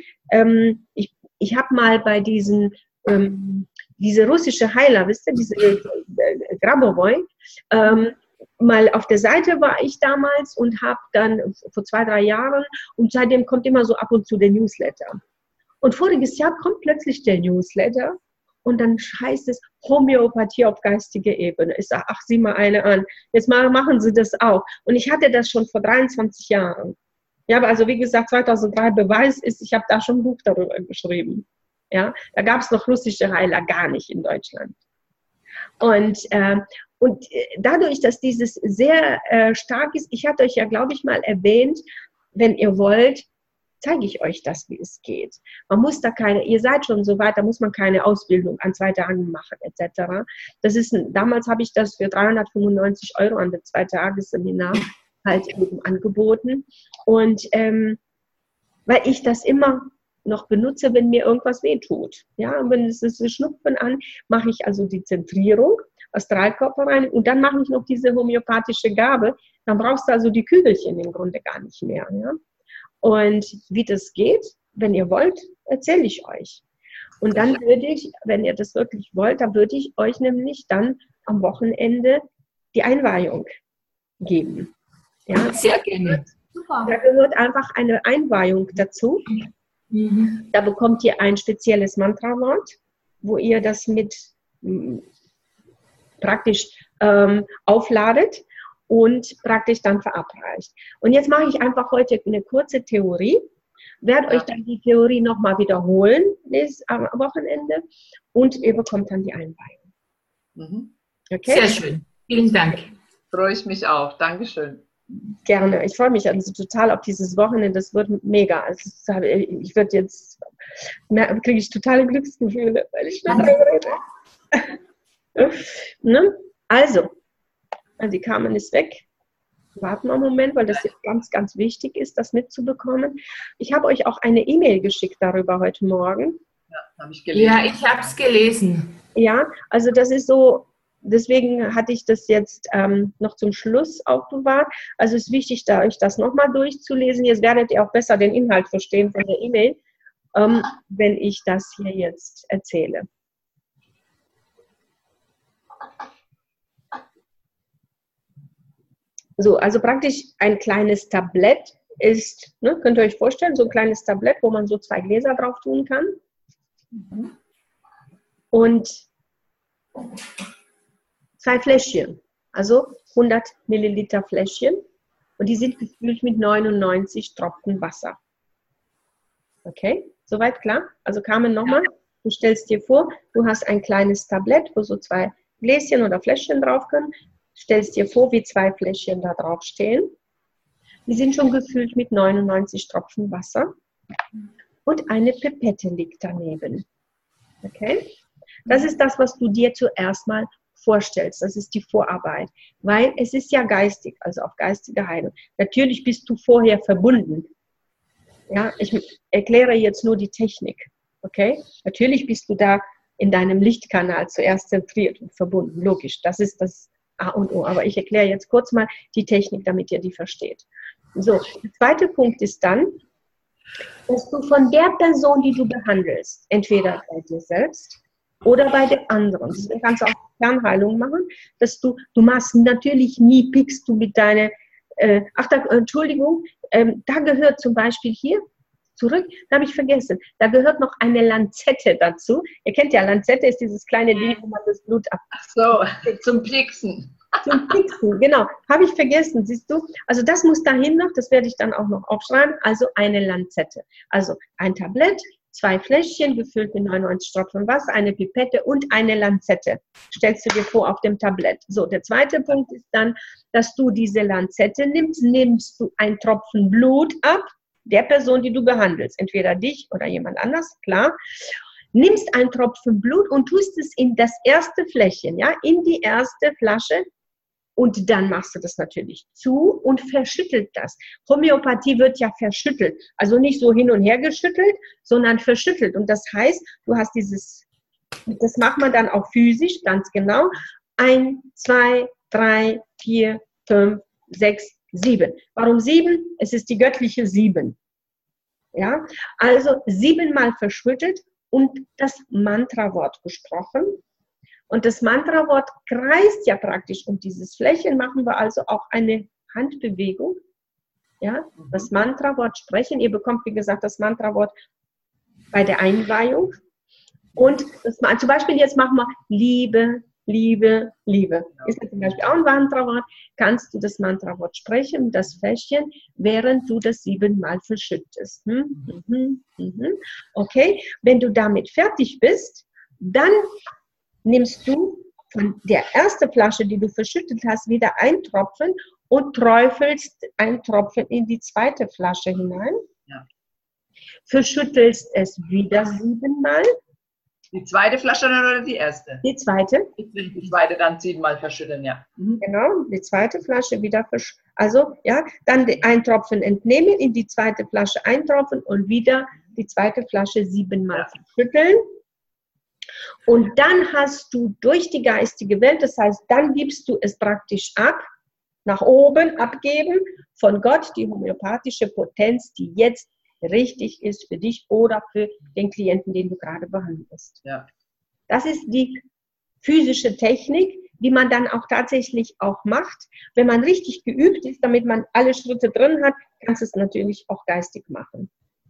ich habe mal bei diese russische Heiler, wisst ihr, diese Grabovoi, mal auf der Seite war ich damals und habe dann vor 2, 3 Jahren und seitdem kommt immer so ab und zu der Newsletter. Und voriges Jahr kommt plötzlich der Newsletter und dann heißt es Homöopathie auf geistiger Ebene. Ich sage, ach, sieh mal eine an. Jetzt mal machen Sie das auch. Und ich hatte das schon vor 23 Jahren. Ja, also wie gesagt, 2003 Beweis ist, ich habe da schon ein Buch darüber geschrieben. Ja, da gab es noch russische Heiler gar nicht in Deutschland. Und dadurch, dass dieses sehr stark ist, ich hatte euch ja, glaube ich, mal erwähnt, wenn ihr wollt, zeige ich euch das, wie es geht. Man muss da ihr seid schon so weit, da muss man keine Ausbildung an 2 Tagen machen, etc. Das ist, damals habe ich das für 395 € an der 2-Tages-Seminar halt eben angeboten. Und weil ich das immer noch benutze, wenn mir irgendwas wehtut. Ja, und wenn es Schnupfen an, mache ich also die Zentrierung, Astralkörper rein und dann mache ich noch diese homöopathische Gabe. Dann brauchst du also die Kügelchen im Grunde gar nicht mehr. Ja? Und wie das geht, wenn ihr wollt, erzähle ich euch. Und dann würde ich, wenn ihr das wirklich wollt, dann würde ich euch nämlich dann am Wochenende die Einweihung geben. Ja? Sehr gerne. Super. Da gehört einfach eine Einweihung dazu. Mhm. Da bekommt ihr ein spezielles Mantrawort, wo ihr das mit praktisch aufladet und praktisch dann verabreicht. Und jetzt mache ich einfach heute eine kurze Theorie, werde euch dann die Theorie nochmal wiederholen am Wochenende und ihr bekommt dann die Einweihung. Mhm. Okay? Sehr schön. Vielen Dank. Freue ich mich auch. Dankeschön. Gerne. Ich freue mich also total auf dieses Wochenende. Das wird mega. Also ich werde jetzt, kriege ich totale Glücksgefühle, weil ich darüber rede. Ne? Also die Carmen ist weg. Warten wir einen Moment, weil das jetzt ganz, ganz wichtig ist, das mitzubekommen. Ich habe euch auch eine E-Mail geschickt darüber heute Morgen. Ja, habe ich gelesen. Ja, ich habe es gelesen. Ja, also das ist so, deswegen hatte ich das jetzt noch zum Schluss aufbewahrt. Also es ist wichtig, da euch das nochmal durchzulesen. Jetzt werdet ihr auch besser den Inhalt verstehen von der E-Mail, wenn ich das hier jetzt erzähle. So, also praktisch ein kleines Tablett ist, ne, könnt ihr euch vorstellen, so ein kleines Tablett, wo man so 2 Gläser drauf tun kann. Mhm. Und 2 Fläschchen, also 100 Milliliter Fläschchen. Und die sind gefüllt mit 99 Tropfen Wasser. Okay, soweit klar? Also Carmen, nochmal, du stellst dir vor, du hast ein kleines Tablett, wo so 2 Gläschen oder Fläschchen drauf können. Stellst dir vor, wie 2 Fläschchen da drauf stehen. Die sind schon gefüllt mit 99 Tropfen Wasser. und eine Pipette liegt daneben. Okay? Das ist das, was du dir zuerst mal vorstellst. Das ist die Vorarbeit. Weil es ist ja geistig, also auch geistige Heilung. Natürlich bist du vorher verbunden. Ja, ich erkläre jetzt nur die Technik. Okay? Natürlich bist du da in deinem Lichtkanal zuerst zentriert und verbunden. Logisch, das ist das A und O. Aber ich erkläre jetzt kurz mal die Technik, damit ihr die versteht. So, der zweite Punkt ist dann, dass du von der Person, die du behandelst, entweder bei dir selbst oder bei den anderen, deswegen kannst du auch Fernheilung machen, dass du machst natürlich nie, pickst du mit deiner, Entschuldigung, da gehört zum Beispiel hier, zurück, da habe ich vergessen, da gehört noch eine Lanzette dazu. Ihr kennt ja, Lanzette ist dieses kleine Ding, wo man das Blut ab. Ach so, zum Pieksen. Zum Pieksen, genau. Habe ich vergessen, siehst du? Also das muss dahin noch, das werde ich dann auch noch aufschreiben, also eine Lanzette. Also ein Tablett, 2 Fläschchen, gefüllt mit 99 Tropfen Wasser, eine Pipette und eine Lanzette. Stellst du dir vor auf dem Tablett. So, der zweite Punkt ist dann, dass du diese Lanzette nimmst du einen Tropfen Blut ab, der Person, die du behandelst, entweder dich oder jemand anders, klar, nimmst einen Tropfen Blut und tust es in das erste Fläschchen, ja, in die erste Flasche und dann machst du das natürlich zu und verschüttelt das. Homöopathie wird ja verschüttelt, also nicht so hin und her geschüttelt, sondern verschüttelt und das heißt, du hast das macht man dann auch physisch, ganz genau, 1, 2, 3, 4, 5, 6, 7. Warum 7? Es ist die göttliche 7. Ja, also 7-mal verschüttet und das Mantra-Wort gesprochen. Und das Mantra-Wort kreist ja praktisch um dieses Fläschchen, machen wir also auch eine Handbewegung. Ja, das Mantra-Wort sprechen. Ihr bekommt, wie gesagt, das Mantra-Wort bei der Einweihung. Und das, zum Beispiel jetzt machen wir Liebe, Liebe, Liebe. Ist das zum Beispiel auch ein Mantrawort? Kannst du das Mantrawort sprechen, das Fläschchen, während du das 7-mal verschüttest. Okay, wenn du damit fertig bist, dann nimmst du von der ersten Flasche, die du verschüttet hast, wieder einen Tropfen und träufelst einen Tropfen in die zweite Flasche hinein. Ja. Verschüttelst es wieder 7-mal. Die zweite Flasche dann oder die erste? Die zweite. Die zweite dann 7-mal verschütteln, ja. Genau, die zweite Flasche wieder verschütteln. Also, ja, dann einen Tropfen entnehmen, in die zweite Flasche eintropfen und wieder die zweite Flasche 7-mal verschütteln. Und dann hast du durch die geistige Welt, das heißt, dann gibst du es praktisch ab, nach oben abgeben, von Gott die homöopathische Potenz, die jetzt richtig ist für dich oder für den Klienten, den du gerade behandelst. Ja. Das ist die physische Technik, die man dann auch tatsächlich auch macht. Wenn man richtig geübt ist, damit man alle Schritte drin hat, kannst du es natürlich auch geistig machen.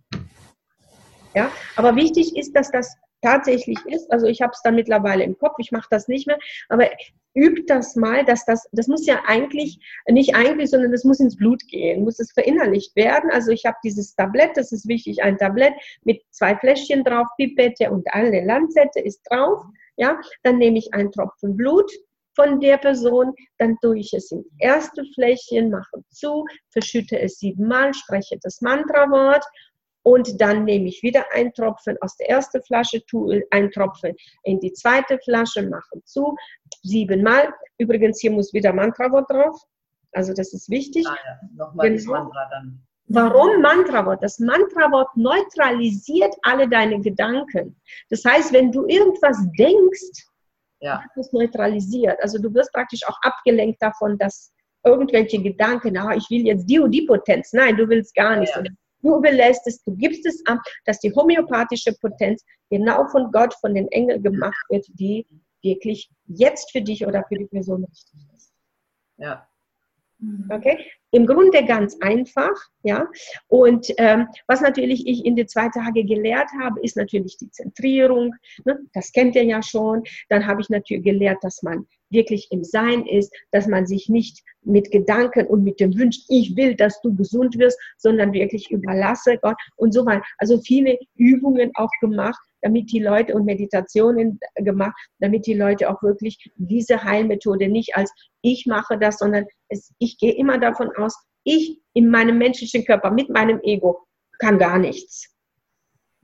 Ja, aber wichtig ist, dass das tatsächlich ist, also ich habe es dann mittlerweile im Kopf, ich mache das nicht mehr, aber übt das mal, dass das muss ja eigentlich, nicht eigentlich, sondern das muss ins Blut gehen, muss es verinnerlicht werden. Also ich habe dieses Tablett, das ist wichtig, ein Tablett mit 2 Fläschchen drauf, Pipette und eine Lanzette ist drauf, ja, dann nehme ich einen Tropfen Blut von der Person, dann tue ich es ins erste Fläschchen, mache zu, verschütte es 7-mal, spreche das Mantrawort. Und dann nehme ich wieder einen Tropfen aus der ersten Flasche, tue einen Tropfen in die zweite Flasche, mache zu, 7-mal. Übrigens, hier muss wieder Mantrawort drauf. Also das ist wichtig. Ah ja, nochmal das Mantra dann. Warum Mantrawort? Das Mantrawort neutralisiert alle deine Gedanken. Das heißt, wenn du irgendwas denkst, wird es neutralisiert. Also du wirst praktisch auch abgelenkt davon, dass irgendwelche Gedanken, ich will jetzt die und die Potenz. Nein, du willst gar nichts. Ja. Du überlässt es, du gibst es ab, dass die homöopathische Potenz genau von Gott, von den Engeln gemacht wird, die wirklich jetzt für dich oder für die Person richtig ist. Ja. Okay? Im Grunde ganz einfach, ja. Und was natürlich ich in den 2 Tagen gelehrt habe, ist natürlich die Zentrierung. Ne? Das kennt ihr ja schon. Dann habe ich natürlich gelehrt, dass man wirklich im Sein ist, dass man sich nicht mit Gedanken und mit dem Wunsch, ich will, dass du gesund wirst, sondern wirklich überlasse Gott und so weiter. Also viele Übungen auch gemacht, damit die Leute und Meditationen gemacht, damit die Leute auch wirklich diese Heilmethode nicht als ich mache das, sondern ich gehe immer davon aus, ich in meinem menschlichen Körper mit meinem Ego kann gar nichts.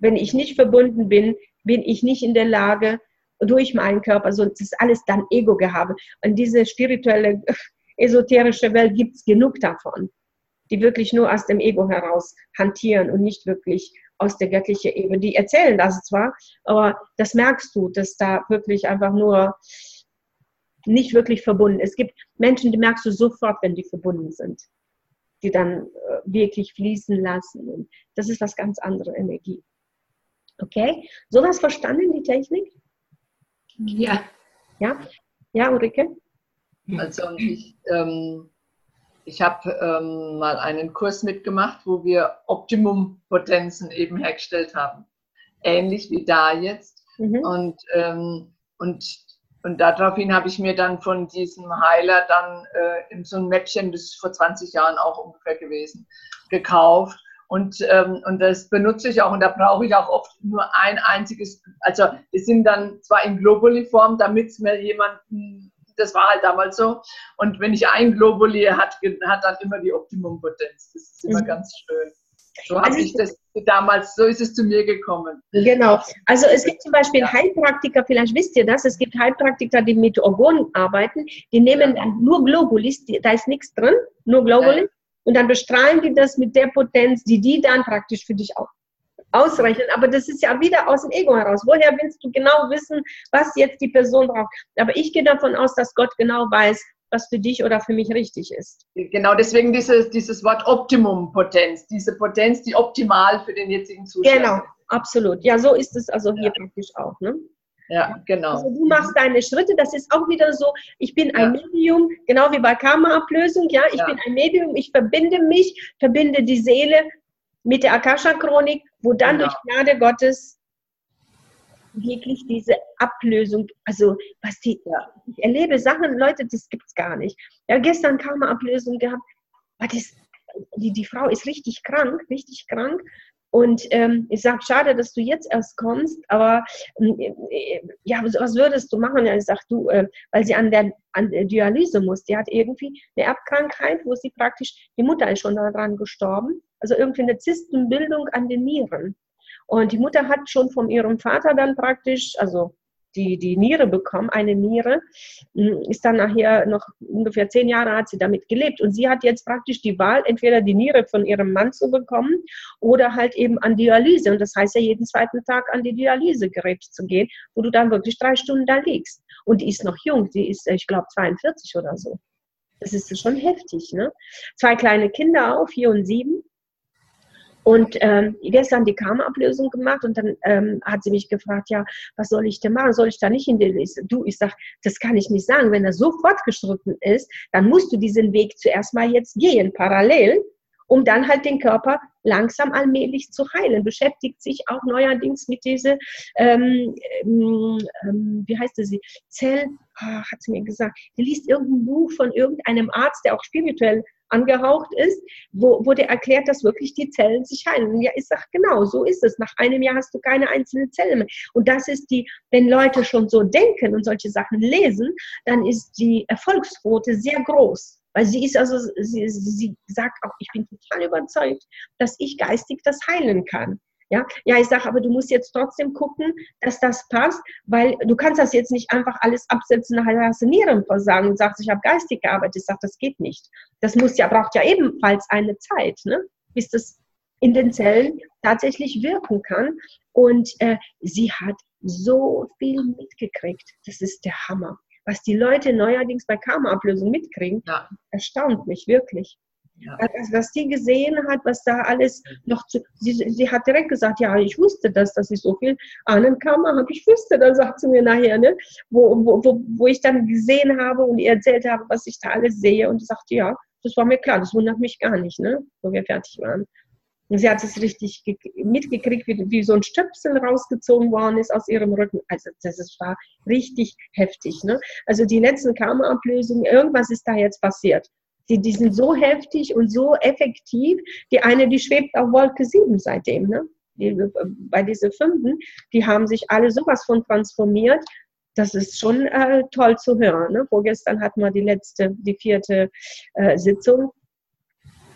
Wenn ich nicht verbunden bin, bin ich nicht in der Lage, durch meinen Körper, so, das ist alles dann Ego-Gehabe. Und diese spirituelle, esoterische Welt gibt es genug davon, die wirklich nur aus dem Ego heraus hantieren und nicht wirklich aus der göttlichen Ebene. Die erzählen das zwar, aber das merkst du, dass da wirklich einfach nur nicht wirklich verbunden. Es gibt Menschen, die merkst du sofort, wenn die verbunden sind, die dann wirklich fließen lassen. Und das ist was ganz andere Energie. Okay? Sowas verstanden, die Technik? Ja. Ja? Ja, Ulrike? Also ich habe mal einen Kurs mitgemacht, wo wir Optimum-Potenzen eben hergestellt haben. Ähnlich wie da jetzt. Und daraufhin habe ich mir dann von diesem Heiler dann in so ein Mäppchen, das ist vor 20 Jahren auch ungefähr gewesen, gekauft. Und das benutze ich auch und da brauche ich auch oft nur ein einziges, also die sind dann zwar in Globuli-Form, damit es mir jemanden, das war halt damals so, und wenn ich ein Globuli hat dann immer die Optimumpotenz. Das ist immer ganz schön. So habe ich das damals, so ist es zu mir gekommen. Genau. Also es gibt zum Beispiel Heilpraktiker, vielleicht wisst ihr das, es gibt Heilpraktiker, die mit Organen arbeiten, die nehmen dann nur Globulis, da ist nichts drin, nur Globulis, und dann bestrahlen die das mit der Potenz, die dann praktisch für dich auch ausrechnen. Aber das ist ja wieder aus dem Ego heraus. Woher willst du genau wissen, was jetzt die Person braucht? Aber ich gehe davon aus, dass Gott genau weiß, was für dich oder für mich richtig ist. Genau, deswegen dieses Wort Optimum-Potenz, diese Potenz, die optimal für den jetzigen Zustand ist. Genau, absolut. Ja, so ist es also hier praktisch auch. Ne? Ja, genau. Also du machst deine Schritte, das ist auch wieder so, ich bin ein Medium, genau wie bei Karma-Ablösung, ich bin ein Medium, ich verbinde die Seele mit der Akasha-Chronik, wo dann durch Gnade Gottes wirklich diese Ablösung, also ich erlebe Sachen, Leute, das gibt es gar nicht. Ja, gestern Karma-Ablösung gehabt, die Frau ist richtig krank, und ich sage, schade, dass du jetzt erst kommst, aber was würdest du machen? Ja, ich sage, du, weil sie an der Dialyse muss, die hat irgendwie eine Erbkrankheit, wo sie praktisch, die Mutter ist schon daran gestorben, also irgendwie eine Zystenbildung an den Nieren. Und die Mutter hat schon von ihrem Vater dann praktisch, also die Niere bekommen, eine Niere, ist dann nachher noch ungefähr 10 Jahre hat sie damit gelebt. Und sie hat jetzt praktisch die Wahl, entweder die Niere von ihrem Mann zu bekommen oder halt eben an Dialyse. Und das heißt ja, jeden zweiten Tag an die Dialysegerät zu gehen, wo du dann wirklich 3 Stunden da liegst. Und die ist noch jung, die ist, ich glaube, 42 oder so. Das ist schon heftig, ne? 2 kleine Kinder auch, 4 und 7. Und gestern die Karma-Ablösung gemacht und dann hat sie mich gefragt, ja, was soll ich denn machen? Soll ich da nicht in die Liste? Du, ich sage, das kann ich nicht sagen. Wenn er so fortgeschritten ist, dann musst du diesen Weg zuerst mal jetzt gehen, parallel, um dann halt den Körper langsam allmählich zu heilen. Beschäftigt sich auch neuerdings mit dieser, wie heißt sie, hat sie mir gesagt, die liest irgendein Buch von irgendeinem Arzt, der auch spirituell angehaucht ist, wo der erklärt, dass wirklich die Zellen sich heilen. Ja, ich sage, genau, so ist es. Nach einem Jahr hast du keine einzelne Zelle mehr. Und das ist wenn Leute schon so denken und solche Sachen lesen, dann ist die Erfolgsquote sehr groß. Weil sie sagt auch, ich bin total überzeugt, dass ich geistig das heilen kann. Ja, ich sage, aber du musst jetzt trotzdem gucken, dass das passt, weil du kannst das jetzt nicht einfach alles absetzen, nachher hast du Nierenversagen und sagst, ich habe geistig gearbeitet. Ich sage, das geht nicht. Das braucht ja ebenfalls eine Zeit, ne? Bis das in den Zellen tatsächlich wirken kann. Und sie hat so viel mitgekriegt. Das ist der Hammer. Was die Leute neuerdings bei Karma-Ablösung mitkriegen, erstaunt mich wirklich. Ja. Was die gesehen hat, was da alles noch sie hat direkt gesagt, ja, ich wusste das, dass ich so viel Ahnenkarma habe. Ich wusste, dann sagt sie mir nachher, ne, wo ich dann gesehen habe und ihr erzählt habe, was ich da alles sehe. Und sie sagte, ja, das war mir klar, das wundert mich gar nicht, ne, wo wir fertig waren. Und sie hat es richtig mitgekriegt, wie so ein Stöpsel rausgezogen worden ist aus ihrem Rücken. Also das war richtig heftig, ne? Also die letzten Karma-Ablösungen, irgendwas ist da jetzt passiert. Die sind so heftig und so effektiv. Die eine, die schwebt auf Wolke 7 seitdem. Ne? Bei diesen 5, die haben sich alle sowas von transformiert. Das ist schon toll zu hören. Ne? Vorgestern hatten wir die 4. Sitzung.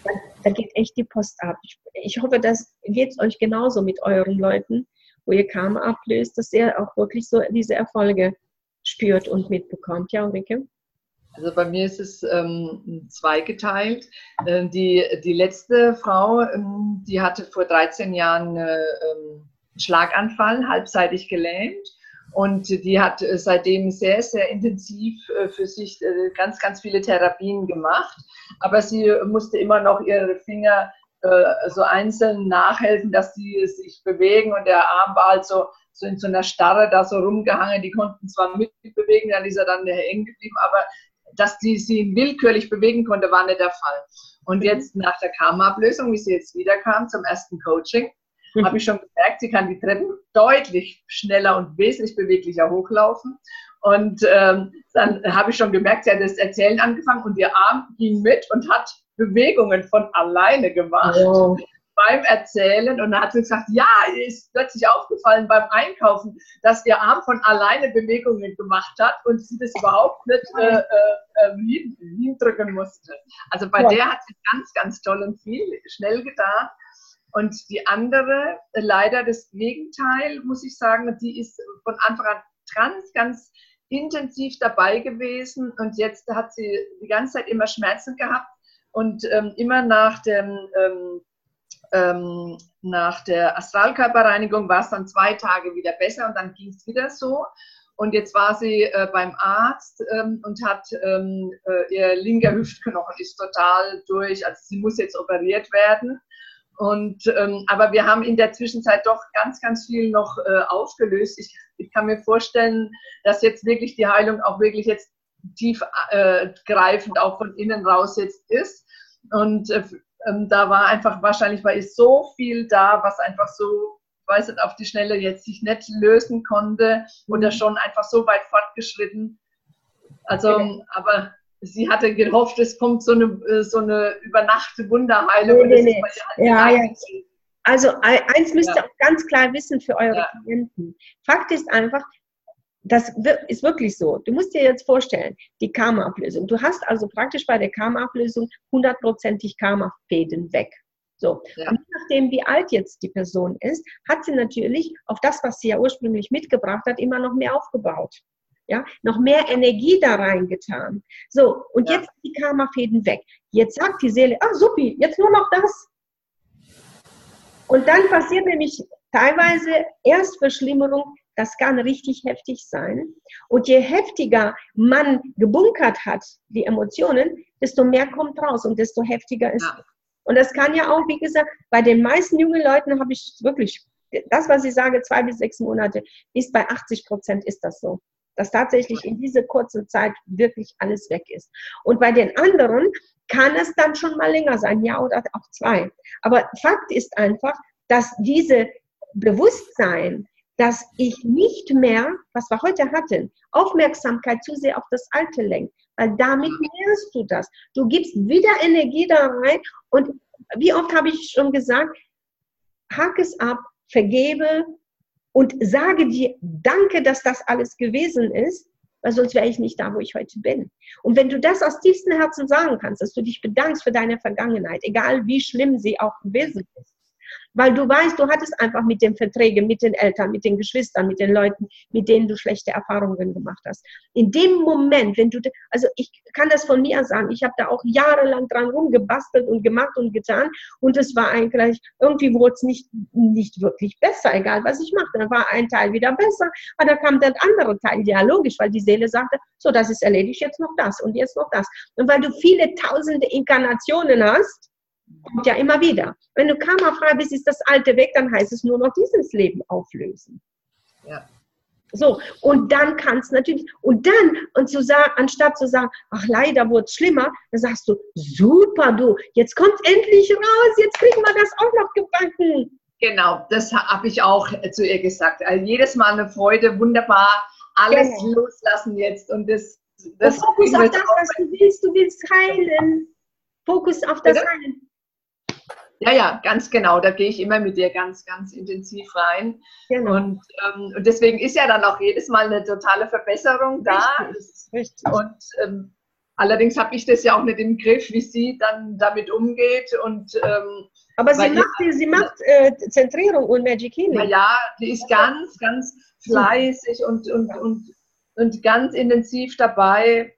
Da geht echt die Post ab. Ich hoffe, das geht es euch genauso mit euren Leuten, wo ihr Karma ablöst, dass ihr auch wirklich so diese Erfolge spürt und mitbekommt. Ja, Ulrike? Also bei mir ist es zweigeteilt. Die letzte Frau, die hatte vor 13 Jahren einen Schlaganfall, halbseitig gelähmt. Und die hat seitdem sehr, sehr intensiv für sich ganz, ganz viele Therapien gemacht. Aber sie musste immer noch ihre Finger so einzeln nachhelfen, dass sie sich bewegen. Und der Arm war halt so in so einer Starre da so rumgehangen. Die konnten zwar mitbewegen, dann ist er dann hängen geblieben, aber dass sie willkürlich bewegen konnte, war nicht der Fall. Und jetzt nach der Karma-Ablösung, wie sie jetzt wiederkam zum ersten Coaching, habe ich schon gemerkt, sie kann die Treppen deutlich schneller und wesentlich beweglicher hochlaufen. Und dann habe ich schon gemerkt, sie hat das Erzählen angefangen und ihr Arm ging mit und hat Bewegungen von alleine gemacht. Oh. Beim Erzählen. Und dann hat sie gesagt, ja, ihr ist plötzlich aufgefallen beim Einkaufen, dass ihr Arm von alleine Bewegungen gemacht hat und sie das überhaupt nicht hindrücken musste. Also bei der hat sie ganz, ganz toll und viel schnell getan. Und die andere, leider das Gegenteil, muss ich sagen, die ist von Anfang an ganz, ganz intensiv dabei gewesen. Und jetzt hat sie die ganze Zeit immer Schmerzen gehabt. Und immer nach der Astralkörperreinigung war es dann 2 Tage wieder besser und dann ging es wieder so. Und jetzt war sie beim Arzt und hat ihr linker Hüftknochen ist total durch. Also sie muss jetzt operiert werden. Und, aber wir haben in der Zwischenzeit doch ganz, ganz viel noch aufgelöst. Ich kann mir vorstellen, dass jetzt wirklich die Heilung auch wirklich jetzt tiefgreifend auch von innen raus jetzt ist. Und da war einfach, wahrscheinlich war so viel da, was einfach so, ich weiß nicht, auf die Schnelle jetzt sich nicht lösen konnte oder schon einfach so weit fortgeschritten. Also, aber sie hatte gehofft, es kommt so eine übernachte Wunderheilung. Nee. Ja. Also eins müsst ihr auch ganz klar wissen für eure Klienten. Fakt ist einfach, das ist wirklich so. Du musst dir jetzt vorstellen, die Karma-Ablösung. Du hast also praktisch bei der Karma-Ablösung 100%ig Karma-Fäden weg. So. Ja. Und je nachdem, wie alt jetzt die Person ist, hat sie natürlich auf das, was sie ja ursprünglich mitgebracht hat, immer noch mehr aufgebaut. Ja, noch mehr Energie da reingetan. So, und jetzt sind die Karma-Fäden weg. Jetzt sagt die Seele, supi, jetzt nur noch das. Und dann passiert nämlich teilweise Erstverschlimmerung. Das kann richtig heftig sein. Und je heftiger man gebunkert hat, die Emotionen, desto mehr kommt raus und desto heftiger ist es. Und das kann ja auch, wie gesagt, bei den meisten jungen Leuten habe ich wirklich, das, was ich sage, 2 bis 6 Monate, ist bei 80% ist das so. Dass tatsächlich in dieser kurzen Zeit wirklich alles weg ist. Und bei den anderen kann es dann schon mal länger sein, ja oder auch 2. Aber Fakt ist einfach, dass diese Bewusstsein, dass ich nicht mehr, was wir heute hatten, Aufmerksamkeit zu sehr auf das Alte lenkt, weil damit merkst du das. Du gibst wieder Energie da rein und wie oft habe ich schon gesagt, hack es ab, vergebe und sage dir, danke, dass das alles gewesen ist, weil sonst wäre ich nicht da, wo ich heute bin. Und wenn du das aus tiefstem Herzen sagen kannst, dass du dich bedankst für deine Vergangenheit, egal wie schlimm sie auch gewesen ist, weil du weißt, du hattest einfach mit den Verträgen, mit den Eltern, mit den Geschwistern, mit den Leuten, mit denen du schlechte Erfahrungen gemacht hast. In dem Moment, wenn du, also ich kann das von mir sagen, ich habe da auch jahrelang dran rumgebastelt und gemacht und getan und es war eigentlich, irgendwie wurde es nicht wirklich besser, egal was ich machte. Dann war ein Teil wieder besser, aber da kam der andere Teil, ja logisch, weil die Seele sagte, so, das ist erledigt, jetzt noch das und jetzt noch das. Und weil du viele tausende Inkarnationen hast, kommt ja immer wieder. Wenn du karmafrei bist, ist das Alte weg, dann heißt es nur noch dieses Leben auflösen. Ja. So, und dann kannst du natürlich, und zu sagen, anstatt zu sagen, ach leider wurde es schlimmer, dann sagst du, super du, jetzt kommt endlich raus, jetzt kriegen wir das auch noch gebacken. Genau, das habe ich auch zu ihr gesagt. Also jedes Mal eine Freude, wunderbar, alles loslassen jetzt. Und das Fokus auf das, was du willst heilen. Fokus auf das Heilen. Ja, ganz genau. Da gehe ich immer mit dir ganz, ganz intensiv rein. Genau. Und deswegen ist ja dann auch jedes Mal eine totale Verbesserung da. Richtig. Und Allerdings habe ich das ja auch nicht im Griff, wie sie dann damit umgeht. Aber sie macht Zentrierung und Magic Healing. Ja, die ist ganz, ganz fleißig und ganz intensiv dabei.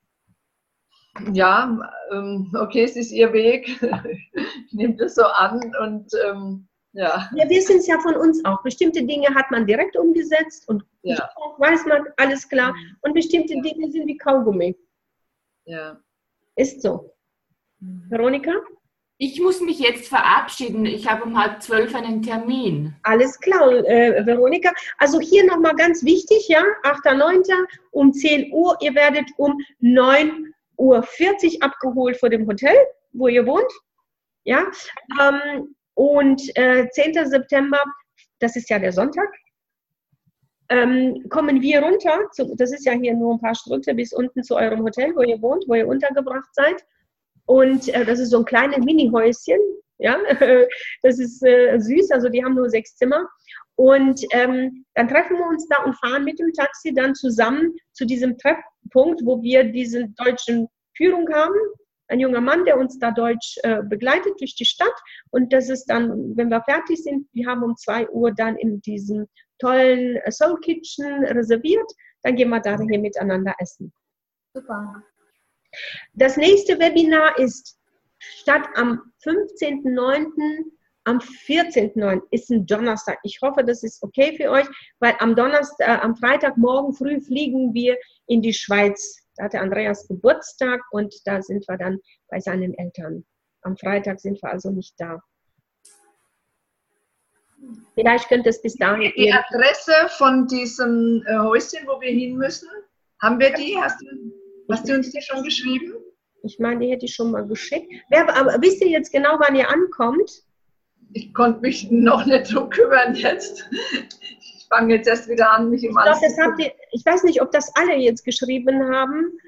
Ja, okay, es ist ihr Weg. Ich nehme das so an und ja. Wir wissen es ja von uns auch. Bestimmte Dinge hat man direkt umgesetzt und weiß man, alles klar. Und bestimmte Dinge sind wie Kaugummi. Ja. Ist so. Veronika? Ich muss mich jetzt verabschieden. Ich habe um 11:30 einen Termin. Alles klar, Veronika. Also hier nochmal ganz wichtig, ja, 8.9. um 10 Uhr. Ihr werdet um 9:40 Uhr abgeholt vor dem Hotel, wo ihr wohnt. Ja. Und 10. September, das ist ja der Sonntag, kommen wir runter, das ist ja hier nur ein paar Schritte bis unten zu eurem Hotel, wo ihr wohnt, wo ihr untergebracht seid. Und das ist so ein kleines Mini-Häuschen, ja, das ist süß, also die haben nur 6 Zimmer. Und dann treffen wir uns da und fahren mit dem Taxi dann zusammen zu diesem Treffpunkt, wo wir diese deutsche Führung haben. Ein junger Mann, der uns da Deutsch begleitet durch die Stadt. Und das ist dann, wenn wir fertig sind, wir haben um 2 Uhr dann in diesem tollen Soul Kitchen reserviert. Dann gehen wir da hier miteinander essen. Super. Das nächste Webinar ist statt am 15.09. am 14.09. ist ein Donnerstag. Ich hoffe, das ist okay für euch, weil am Freitagmorgen früh fliegen wir in die Schweiz. Da hat der Andreas Geburtstag und da sind wir dann bei seinen Eltern. Am Freitag sind wir also nicht da. Vielleicht könnte es bis dahin... Die Adresse von diesem Häuschen, wo wir hin müssen, haben wir die? Hast du uns die schon geschrieben? Ich meine, die hätte ich schon mal geschickt. Aber wisst ihr jetzt genau, wann ihr ankommt? Ich konnte mich noch nicht so kümmern jetzt. Ich fange jetzt erst wieder an, mich im Alles zu kümmern. Ich weiß nicht, ob das alle jetzt geschrieben haben.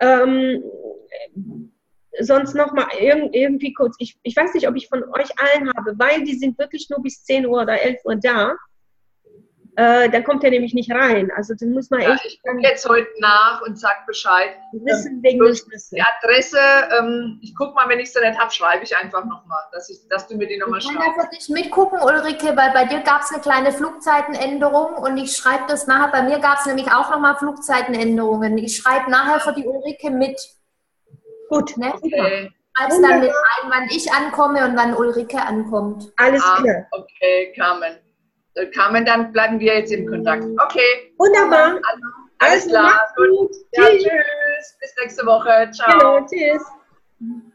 Sonst nochmal irgendwie kurz. Ich weiß nicht, ob ich von euch allen habe, weil die sind wirklich nur bis 10 Uhr oder 11 Uhr da. Dann kommt er nämlich nicht rein. Also das muss man echt... Ich gucke jetzt heute nach und sag Bescheid. Wissen wegen des Schlüssels. Die Adresse, ich gucke mal, wenn ich sie nicht habe, schreibe ich einfach nochmal, dass du mir die nochmal schreibst. Ich kann da für dich mitgucken, Ulrike, weil bei dir gab es eine kleine Flugzeitenänderung und ich schreibe das nachher. Bei mir gab es nämlich auch nochmal Flugzeitenänderungen. Ich schreibe nachher für die Ulrike mit. Gut, ne? Okay. Als dann mit ein, wann ich ankomme und wann Ulrike ankommt. Alles klar. Okay, Carmen, dann bleiben wir jetzt im Kontakt. Okay. Wunderbar. Alles klar. Gut. Ja, tschüss. Bis nächste Woche. Ciao. Genau, tschüss.